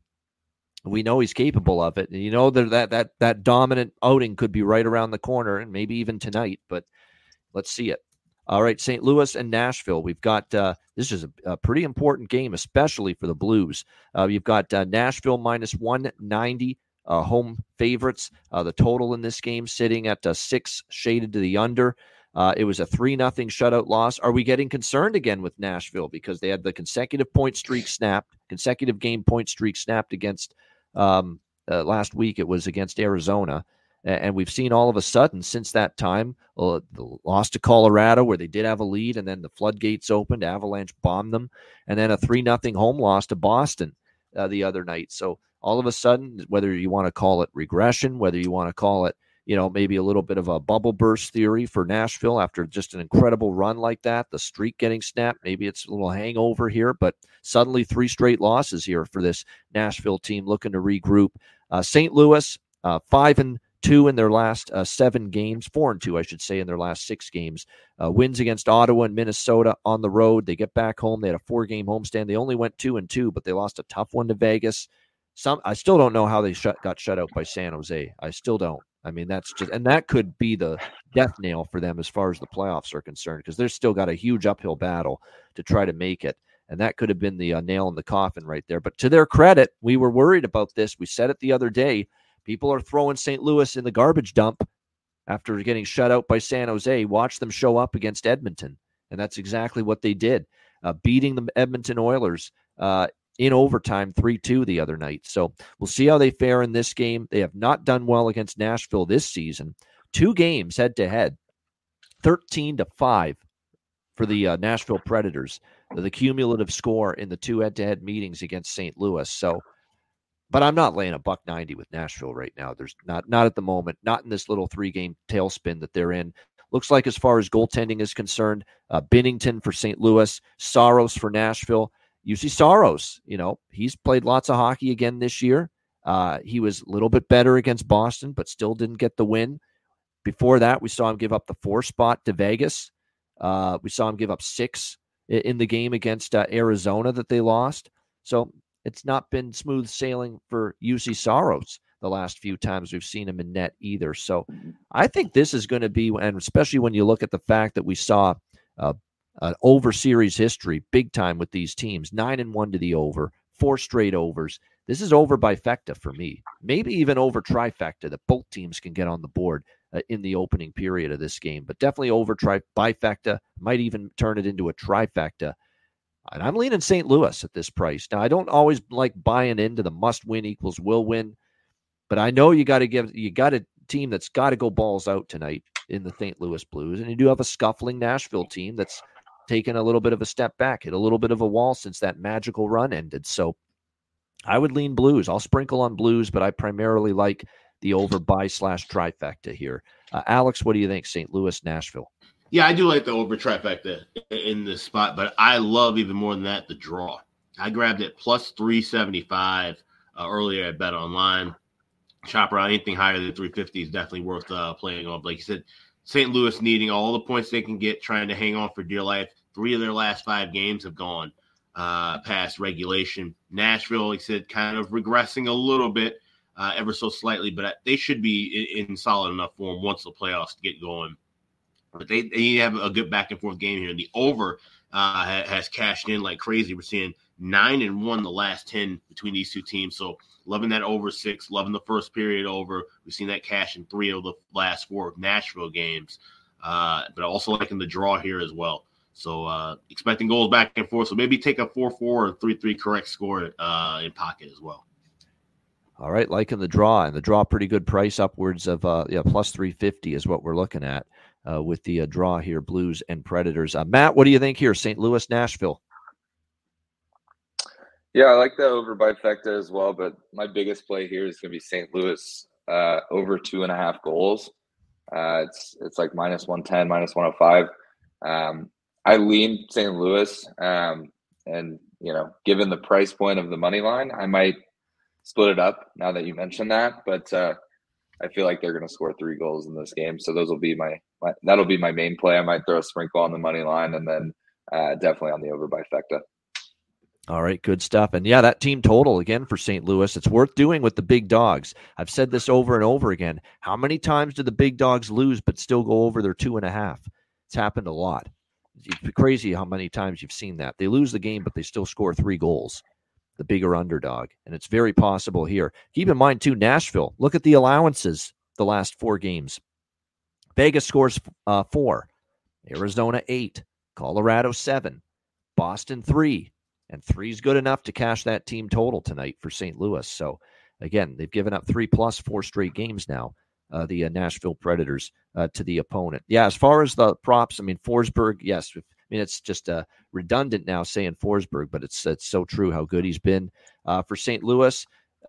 we know he's capable of it. And you know that, that that that dominant outing could be right around the corner and maybe even tonight, but let's see it. All right, Saint Louis and Nashville. We've got, uh, this is a, a pretty important game, especially for the Blues. Uh, you've got uh, Nashville minus one ninety. Uh, home favorites. Uh, the total in this game sitting at uh, six, shaded to the under. Uh, it was a three nothing shutout loss. Are we getting concerned again with Nashville because they had the consecutive point streak snapped, consecutive game point streak snapped against um, uh, last week? It was against Arizona. And we've seen all of a sudden since that time, uh, the loss to Colorado where they did have a lead and then the floodgates opened, Avalanche bombed them, and then a three nothing home loss to Boston uh, the other night. So all of a sudden, whether you want to call it regression, whether you want to call it, you know, maybe a little bit of a bubble burst theory for Nashville after just an incredible run like that, the streak getting snapped, maybe it's a little hangover here, but suddenly three straight losses here for this Nashville team looking to regroup. Uh, Saint Louis, uh, five and two in their last uh, seven games, four and two, I should say, in their last six games. Uh, wins against Ottawa and Minnesota on the road. They get back home. They had a four-game homestand. They only went two and two, but they lost a tough one to Vegas. Some I still don't know how they shut, got shut out by San Jose. I still don't. I mean, that's just, and that could be the death nail for them as far as the playoffs are concerned, because they've still got a huge uphill battle to try to make it. And that could have been the uh, nail in the coffin right there. But to their credit, we were worried about this. We said it the other day. People are throwing Saint Louis in the garbage dump after getting shut out by San Jose. Watch them show up against Edmonton. And that's exactly what they did, uh, beating the Edmonton Oilers uh, in overtime three two the other night. So we'll see how they fare in this game. They have not done well against Nashville this season. Two games head-to-head, thirteen to five for the uh, Nashville Predators, the cumulative score in the two head-to-head meetings against Saint Louis. So, but I'm not laying a buck ninety with Nashville right now. There's not, not at the moment, not in this little three-game tailspin that they're in. Looks like as far as goaltending is concerned, uh, Binnington for Saint Louis, Saros for Nashville. You see Saros, you know, he's played lots of hockey again this year. Uh, he was a little bit better against Boston, but still didn't get the win. Before that, we saw him give up the four spot to Vegas. Uh, we saw him give up six in the game against uh, Arizona that they lost. So it's not been smooth sailing for U C Saros the last few times we've seen him in net either. So I think this is going to be, and especially when you look at the fact that we saw uh, an over series history big time with these teams, nine and one to the over, four straight overs. This is over by fecta for me, maybe even over trifecta that both teams can get on the board uh, in the opening period of this game. But definitely over tri- bifecta, might even turn it into a trifecta. And I'm leaning Saint Louis at this price. Now, I don't always like buying into the must win equals will win, but I know you got to give you got a team that's got to go balls out tonight in the Saint Louis Blues, and you do have a scuffling Nashville team that's taken a little bit of a step back, hit a little bit of a wall since that magical run ended. So I would lean Blues. I'll sprinkle on Blues, but I primarily like the over buy slash trifecta here. Uh, Alex, what do you think? Saint Louis, Nashville. Yeah, I do like the over trifecta in this spot, but I love even more than that the draw. I grabbed it plus three seventy-five uh, earlier at Bet Online. Shop around anything higher than three fifty is definitely worth uh, playing on. Like you said, Saint Louis needing all the points they can get, trying to hang on for dear life. Three of their last five games have gone uh, past regulation. Nashville, like I said, kind of regressing a little bit, uh, ever so slightly, but they should be in, in solid enough form once the playoffs get going. But they, they have a good back and forth game here. The over uh, has cashed in like crazy. We're seeing nine and one the last ten between these two teams. So loving that over six, loving the first period over. We've seen that cash in three of the last four Nashville games. Uh, but also liking the draw here as well. So uh, expecting goals back and forth. So maybe take a four four or three three correct score uh, in pocket as well. All right, liking the draw. And the draw, pretty good price, upwards of uh, yeah, plus three fifty is what we're looking at. Uh, with the uh, draw here, Blues and Predators. Uh, Matt, what do you think here? Saint Louis, Nashville. Yeah, I like the over bifecta as well, but my biggest play here is going to be Saint Louis uh, over two and a half goals. Uh, it's it's like minus one ten, minus one oh five. Um, I lean Saint Louis, um, and you know, given the price point of the money line, I might split it up. Now that you mentioned that, but uh, I feel like they're going to score three goals in this game, so those will be my, my that'll be my main play. I might throw a sprinkle on the money line, and then uh, definitely on the over bifecta. All right, good stuff. And yeah, that team total again for Saint Louis, it's worth doing with the big dogs. I've said this over and over again. How many times do the big dogs lose but still go over their two and a half? It's happened a lot. It's crazy how many times you've seen that. They lose the game, but they still score three goals. The bigger underdog, and it's very possible here. Keep in mind, too, Nashville. Look at the allowances the last four games. Vegas scores uh, four. Arizona, eight. Colorado, seven. Boston, three. And three's good enough to cash that team total tonight for Saint Louis. So, again, they've given up three plus four straight games now, uh, the uh, Nashville Predators, uh, to the opponent. Yeah, as far as the props, I mean, Forsberg, yes, I mean, it's just uh, redundant now saying Forsberg, but it's it's so true how good he's been uh, for Saint Louis.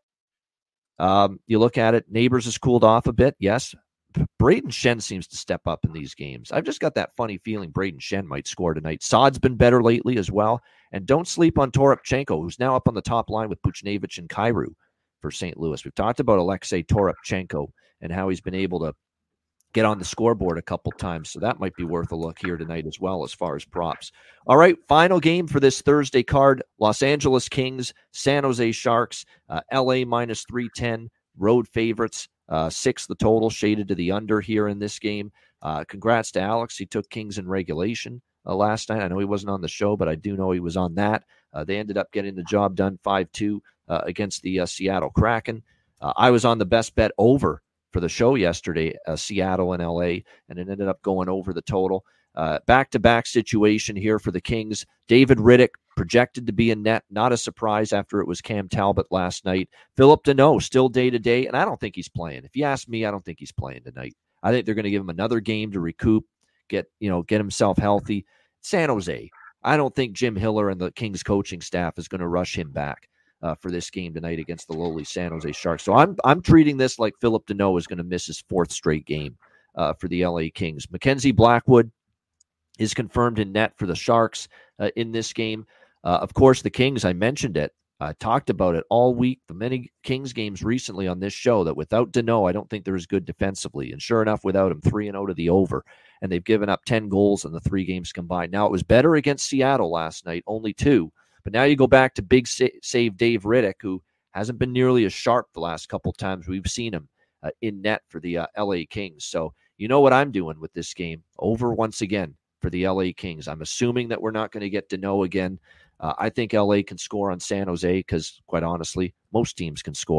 Um, you look at it, Neighbors has cooled off a bit, yes. Braden Shen seems to step up in these games. I've just got that funny feeling Braden Shen might score tonight. Saad's been better lately as well. And don't sleep on Toropchenko, who's now up on the top line with Buchnevich and Kyrou for Saint Louis. We've talked about Alexei Toropchenko and how he's been able to get on the scoreboard a couple times. So that might be worth a look here tonight as well as far as props. All right, final game for this Thursday card, Los Angeles Kings, San Jose Sharks, uh, L A minus three ten, road favorites, uh, six the total, shaded to the under here in this game. Uh, congrats to Alex. He took Kings in regulation uh, last night. I know he wasn't on the show, but I do know he was on that. Uh, they ended up getting the job done five two uh, against the uh, Seattle Kraken. Uh, I was on the best bet over for the show yesterday, uh, Seattle and L A, and it ended up going over the total. Uh, back-to-back situation here for the Kings. David Riddick projected to be in net. Not a surprise after it was Cam Talbot last night. Philip Deneau still day-to-day, and I don't think he's playing. If you ask me, I don't think he's playing tonight. I think they're going to give him another game to recoup, get you know, get himself healthy. San Jose, I don't think Jim Hiller and the Kings coaching staff is going to rush him back Uh, for this game tonight against the lowly San Jose Sharks. So I'm I'm treating this like Philip Deneau is going to miss his fourth straight game uh, for the L A Kings. Mackenzie Blackwood is confirmed in net for the Sharks uh, in this game. Uh, of course, the Kings, I mentioned it, I talked about it all week, the many Kings games recently on this show, that without Deneau, I don't think they're as good defensively. And sure enough, without him, three and oh to the over. And they've given up ten goals in the three games combined. Now, it was better against Seattle last night, only two. But now you go back to big sa- save Dave Riddick, who hasn't been nearly as sharp the last couple times we've seen him uh, in net for the uh, L A Kings. So you know what I'm doing with this game. Over once again for the L A Kings. I'm assuming that we're not going to get Deneau again. Uh, I think L A can score on San Jose because, quite honestly, most teams can score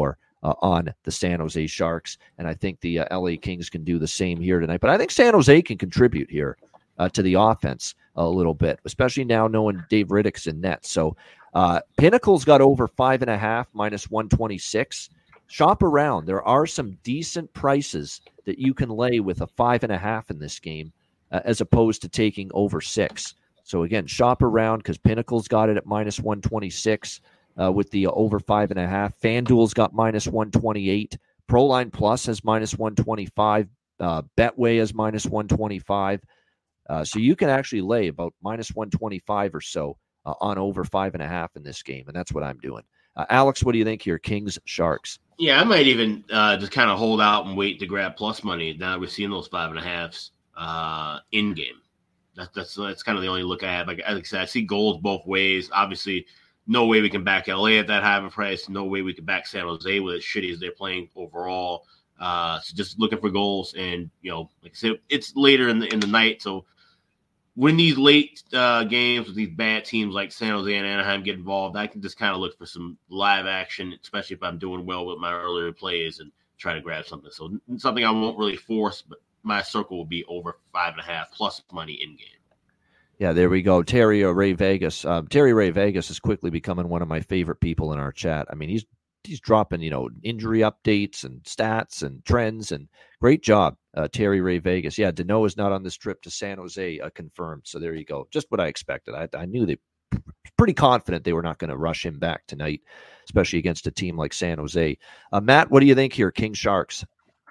uh, on the San Jose Sharks. And I think the uh, L A Kings can do the same here tonight. But I think San Jose can contribute here uh, to the offense a little bit, especially now knowing Dave Riddick's in net. So uh, Pinnacle's got over five and a half, minus one twenty-six. Shop around. There are some decent prices that you can lay with a five and a half in this game, uh, as opposed to taking over six. So again, shop around because Pinnacle's got it at minus one twenty-six uh, with the over five and a half. FanDuel's got minus one twenty-eight. Proline Plus has minus one twenty-five. Uh, Betway has minus one twenty-five. Uh, so you can actually lay about minus one twenty-five or so uh, on over five and a half in this game, and that's what I'm doing. Uh, Alex, what do you think here? Kings, Sharks. Yeah, I might even uh, just kind of hold out and wait to grab plus money. Now that we're seeing those five and a halves uh, in game. That, that's that's kind of the only look I have. Like, like I said, I see goals both ways. Obviously, no way we can back L A at that high of a price. No way we can back San Jose with as shitty as they're playing overall. Uh, so just looking for goals, and you know, like I said, it's later in the in the night, so. When these late uh, games with these bad teams like San Jose and Anaheim get involved, I can just kind of look for some live action, especially if I'm doing well with my earlier plays and try to grab something. So something I won't really force, but my circle will be over five and a half plus money in game. Yeah, there we go. Terry uh, Ray Vegas. Uh, Terry Ray Vegas is quickly becoming one of my favorite people in our chat. I mean, he's he's dropping, you know, injury updates and stats and trends, and great job, uh, Terry Ray Vegas. Yeah, Danault is not on this trip to San Jose, uh, confirmed. So there you go. Just what I expected. I, I knew they pretty confident they were not going to rush him back tonight, especially against a team like San Jose. Uh, Matt, what do you think here? King Sharks.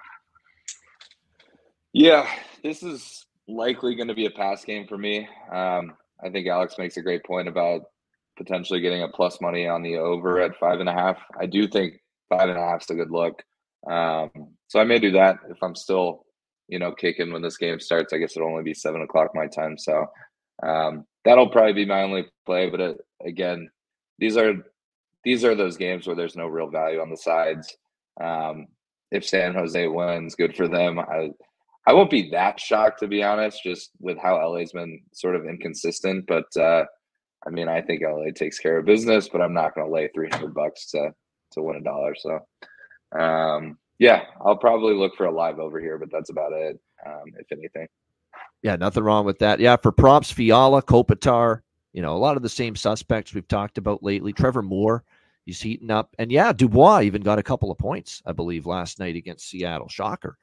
Yeah, this is likely going to be a pass game for me. Um, I think Alex makes a great point about potentially getting a plus money on the over at five and a half. I do think five and a half is a good look. Um, so I may do that if I'm still, you know, kicking when this game starts. I guess it'll only be seven o'clock my time. So um, that'll probably be my only play. But it, again, these are these are those games where there's no real value on the sides. Um, if San Jose wins, good for them. I I won't be that shocked, to be honest, just with how L A's been sort of inconsistent. But uh, I mean, I think L A takes care of business, but I'm not going to lay three hundred bucks to to win a dollar. So, um, yeah, I'll probably look for a live over here, but that's about it, um, if anything. Yeah, nothing wrong with that. Yeah, for props, Fiala, Kopitar, you know, a lot of the same suspects we've talked about lately. Trevor Moore, he's heating up. And, yeah, Dubois even got a couple of points, I believe, last night against Seattle. Shocker.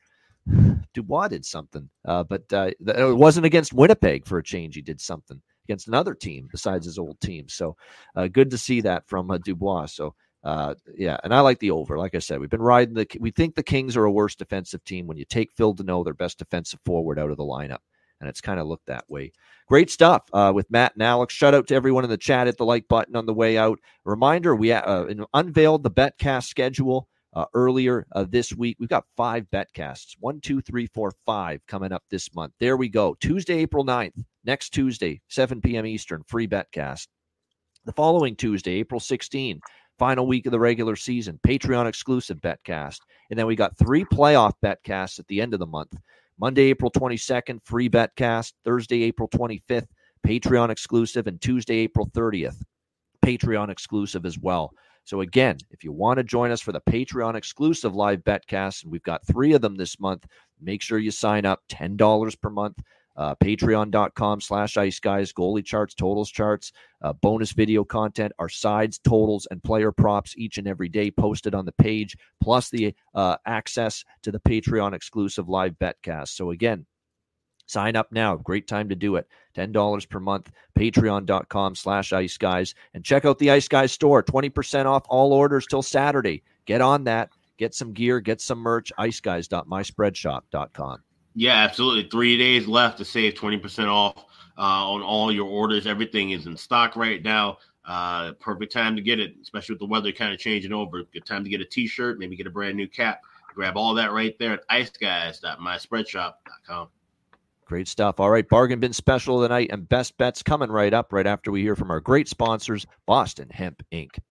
Dubois did something, uh, but uh, it wasn't against Winnipeg for a change. He did something against another team besides his old team. So uh, good to see that from uh, Dubois. So, uh, yeah, and I like the over. Like I said, we've been riding the – we think the Kings are a worse defensive team when you take Phil Danault, their best defensive forward, out of the lineup, and it's kind of looked that way. Great stuff uh, with Matt and Alex. Shout out to everyone in the chat. Hit the like button on the way out. A reminder, we uh, unveiled the BetCast schedule Uh, earlier uh, this week. We've got five betcasts, one, two, three, four, five coming up this month. There we go. Tuesday, April ninth, next Tuesday, seven p.m. Eastern, free betcast. The following Tuesday, April sixteenth, final week of the regular season, Patreon exclusive betcast. And then we got three playoff betcasts at the end of the month. Monday, April twenty-second, free betcast. Thursday, April twenty-fifth, Patreon exclusive. And Tuesday, April thirtieth, Patreon exclusive as well. So again, if you want to join us for the Patreon exclusive live betcasts, and we've got three of them this month, make sure you sign up, ten dollars per month, uh, patreon.com slash ice guys, goalie charts, totals charts, uh, bonus video content, our sides, totals, and player props each and every day posted on the page, plus the uh, access to the Patreon exclusive live betcast. So again, sign up now. Great time to do it. ten dollars per month, patreon.com slash ice guys. And check out the Ice Guys store. twenty percent off all orders till Saturday. Get on that. Get some gear. Get some merch. ice guys dot my spread shop dot com. Yeah, absolutely. Three days left to save twenty percent off uh, on all your orders. Everything is in stock right now. Uh, perfect time to get it, especially with the weather kind of changing over. Good time to get a T-shirt, maybe get a brand new cap. Grab all that right there at ice guys dot my spread shop dot com. Great stuff. All right, bargain bin special of the night and best bets coming right up right after we hear from our great sponsors, Boston Hemp Incorporated.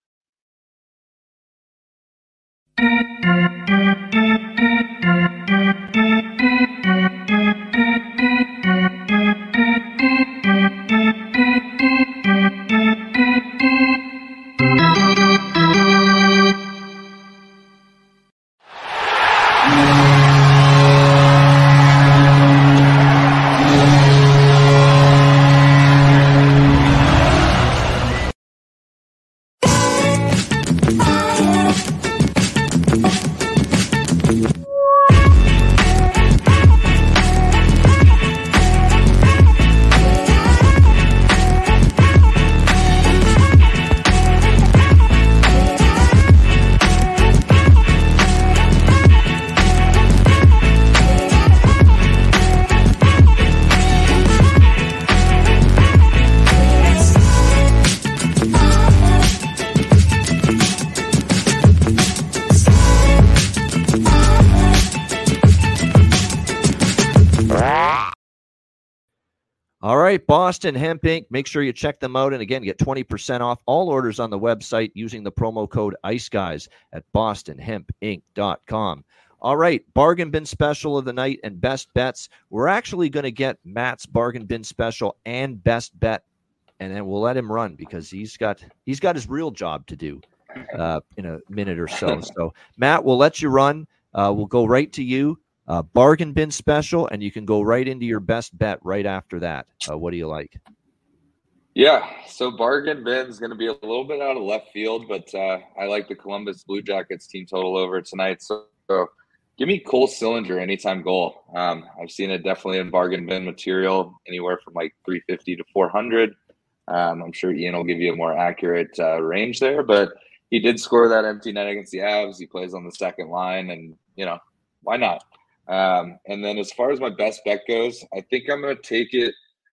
All right, Boston Hemp Incorporated. Make sure you check them out. And again, get twenty percent off all orders on the website using the promo code IceGuys at boston hemp inc dot com. All right, bargain bin special of the night and best bets. We're actually going to get Matt's bargain bin special and best bet, and then we'll let him run because he's got he's got his real job to do uh, in a minute or so. So, Matt, we'll let you run. Uh, we'll go right to you. Uh, bargain bin special, and you can go right into your best bet right after that. Uh, what do you like? Yeah, so bargain bin is going to be a little bit out of left field, but uh, I like the Columbus Blue Jackets team total over tonight. So, so give me Cole Sillinger anytime goal. Um, I've seen it definitely in bargain bin material, anywhere from like three fifty to four hundred. Um, I'm sure Ian will give you a more accurate uh, range there, but he did score that empty net against the Avs. He plays on the second line, and, you know, why not? Um, and then as far as my best bet goes, I think I'm going to take it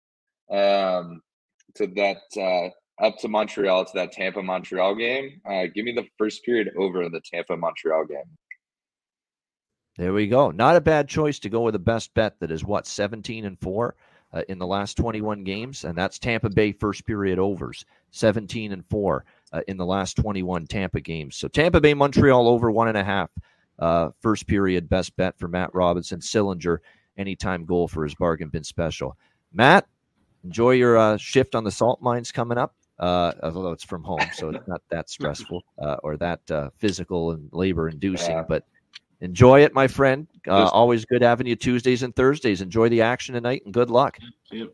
um, to that uh, up to Montreal, to that Tampa Montreal game. Uh, give me the first period over in the Tampa Montreal game. There we go. Not a bad choice to go with the best bet that is what, seventeen and four uh, in the last twenty-one games, and that's Tampa Bay first period overs, seventeen and four uh, in the last twenty-one Tampa games. So Tampa Bay Montreal over one and a half. Uh, first period best bet for Matt Robinson. Sillinger, anytime goal for his bargain bin special. Matt, enjoy your uh, shift on the salt mines coming up, uh, although it's from home, so it's not that stressful uh, or that uh, physical and labor-inducing, Yeah. but enjoy it, my friend. Uh, always good having you Tuesdays and Thursdays. Enjoy the action tonight, and good luck. Yep.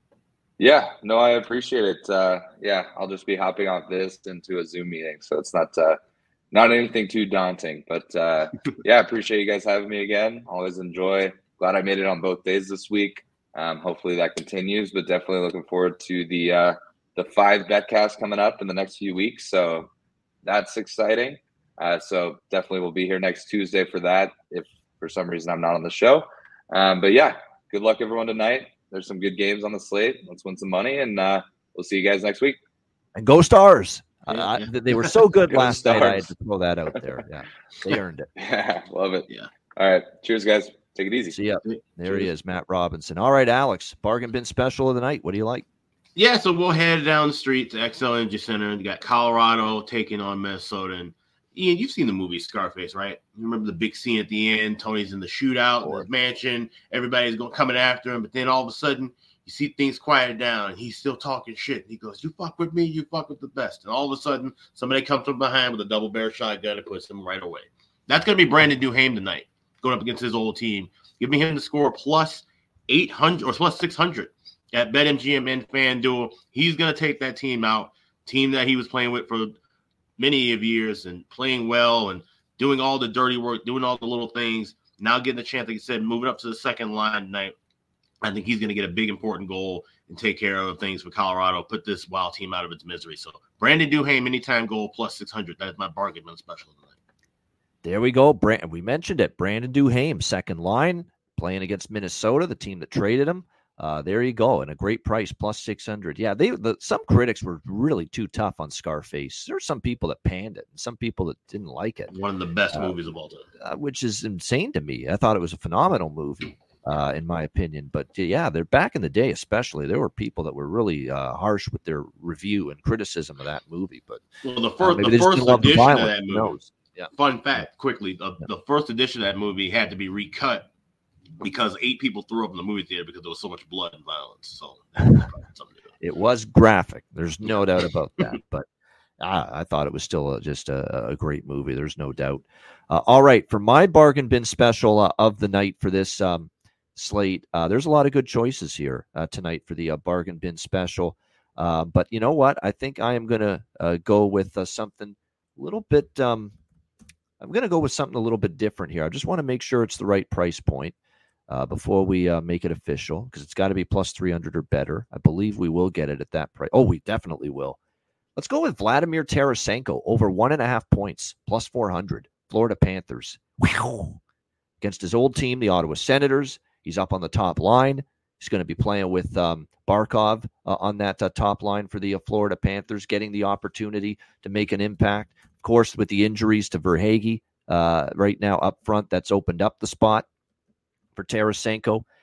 Yeah, no, I appreciate it. Uh, yeah, I'll just be hopping off this into a Zoom meeting, so it's not uh, – not anything too daunting, but uh, yeah, I appreciate you guys having me again. Always enjoy. Glad I made it on both days this week. Um, hopefully that continues, but definitely looking forward to the uh, the five betcasts coming up in the next few weeks. So that's exciting. Uh, so definitely we'll be here next Tuesday for that if for some reason I'm not on the show. Um, but yeah, good luck everyone tonight. There's some good games on the slate. Let's win some money, and uh, we'll see you guys next week. And go Stars. Yeah, uh, yeah. They were so good Go last Stars. night. I had to throw that out there. Yeah, they earned it. Yeah, love it. Yeah. All right. Cheers, guys. Take it easy. See ya. There he is, Matt Robinson. All right, Alex, bargain bin special of the night. What do you like? Yeah, so we'll head down the street to X L Energy Center. You got Colorado taking on Minnesota. And Ian, you've seen the movie Scarface, right? You remember the big scene at the end? Tony's in the shootout, in the mansion. Everybody's going coming after him. But then all of a sudden, you see things quiet down, and he's still talking shit. He goes, "You fuck with me, you fuck with the best." And all of a sudden, somebody comes from behind with a double barrel shotgun and puts him right away. That's going to be Brandon Duhaime tonight, going up against his old team. Give me him to score plus eight hundred or plus six hundred at BetMGM and FanDuel. He's going to take that team out, team that he was playing with for many of years and playing well and doing all the dirty work, doing all the little things. Now getting the chance, like you said, moving up to the second line tonight. I think he's going to get a big, important goal and take care of things for Colorado, put this Wild team out of its misery. So Brandon Duhaime, anytime goal, plus six hundred. That is my bargain bin special tonight. There we go. Brand, we mentioned it. Brandon Duhaime, second line, playing against Minnesota, the team that traded him. Uh, there you go. And a great price, plus six hundred. Yeah, they the, some critics were really too tough on Scarface. There were some people that panned it and some people that didn't like it. One of the best uh, movies of all time. Uh, which is insane to me. I thought it was a phenomenal movie. Uh, in my opinion. But yeah, they're back in the day, especially there were people that were really uh, harsh with their review and criticism of that movie. But well, the uh, first, maybe the they just first didn't love the edition of violence. that Who movie. knows? Yeah. Fun fact, quickly, the, the first edition of that movie had to be recut because eight people threw up in the movie theater because there was so much blood and violence. So something to do. It was graphic. There's no doubt about that. But uh, I thought it was still a, just a, a great movie. There's no doubt. Uh, all right, for my bargain bin special uh, of the night for this um, slate, uh, there's a lot of good choices here uh, tonight for the uh, bargain bin special. Uh, but you know what? I think I am going to uh, go with uh, something a little bit. Um, I'm going to go with something a little bit different here. I just want to make sure it's the right price point uh, before we uh, make it official, because it's got to be plus three hundred or better. I believe we will get it at that price. Oh, we definitely will. Let's go with Vladimir Tarasenko over one and a half points, plus four hundred. Florida Panthers. Whew. Against his old team, the Ottawa Senators. He's up on the top line. He's going to be playing with um, Barkov uh, on that uh, top line for the uh, Florida Panthers, getting the opportunity to make an impact. Of course, with the injuries to Verhaeghe uh, right now up front, that's opened up the spot for Tarasenko.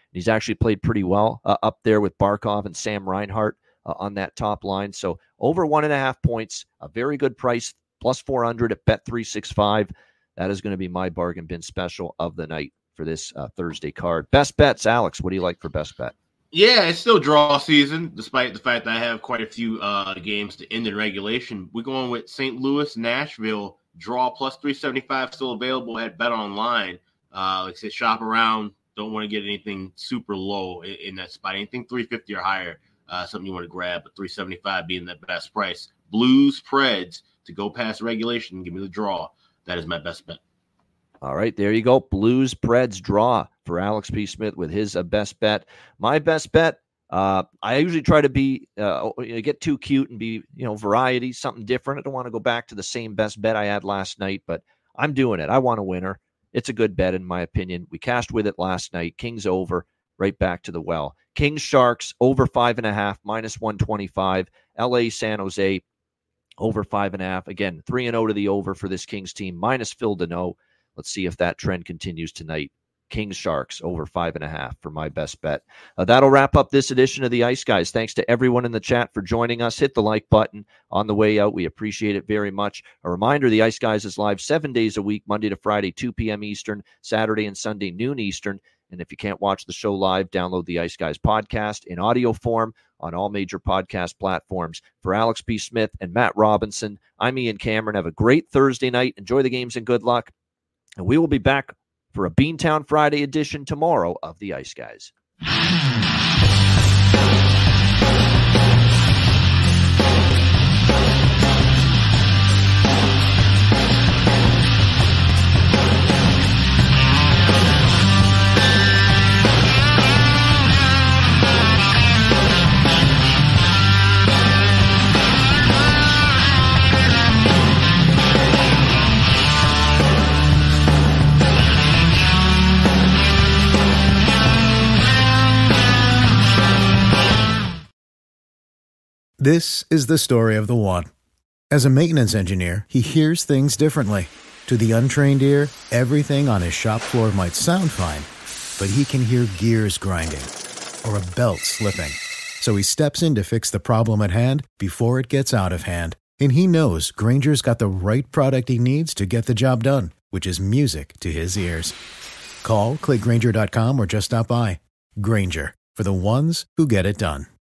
He's actually played pretty well uh, up there with Barkov and Sam Reinhart uh, on that top line. So over one and a half points, a very good price, plus four hundred at Bet three sixty-five. That is going to be my bargain bin special of the night for this uh, Thursday card. Best bets, Alex. What do you like for best bet? Yeah, it's still draw season, despite the fact that I have quite a few uh, games to end in regulation. We're going with Saint Louis, Nashville, draw plus three seventy-five, still available at Bet Online. Uh, like I said, shop around. Don't want to get anything super low in, in that spot. Anything three fifty or higher, uh, something you want to grab, but three seventy-five being the best price. Blues, Preds to go past regulation, give me the draw. That is my best bet. All right, there you go. Blues, Preds draw for Alex P. Smith with his uh, best bet. My best bet, uh, I usually try to be uh, get too cute and be, you know, variety, something different. I don't want to go back to the same best bet I had last night, but I'm doing it. I want a winner. It's a good bet, in my opinion. We cashed with it last night. Kings over, right back to the well. Kings, Sharks, over five and a half, minus one twenty-five. L A, San Jose, over five and a half. Again, three and oh to the over for this Kings team, minus Phil Deneau. Let's see if that trend continues tonight. Kings, Sharks, over five and a half for my best bet. Uh, that'll wrap up this edition of the Ice Guys. Thanks to everyone in the chat for joining us. Hit the like button on the way out. We appreciate it very much. A reminder, the Ice Guys is live seven days a week, Monday to Friday, two p.m. Eastern, Saturday and Sunday, noon Eastern. And if you can't watch the show live, download the Ice Guys podcast in audio form on all major podcast platforms. For Alex B. Smith and Matt Robinson, I'm Ian Cameron. Have a great Thursday night. Enjoy the games and good luck. And we will be back for a Beantown Friday edition tomorrow of the Ice Guys. This is the story of the one. As a maintenance engineer, he hears things differently. To the untrained ear, everything on his shop floor might sound fine, but he can hear gears grinding or a belt slipping. So he steps in to fix the problem at hand before it gets out of hand. And he knows Grainger's got the right product he needs to get the job done, which is music to his ears. Call, click Grainger dot com, or just stop by. Grainger, for the ones who get it done.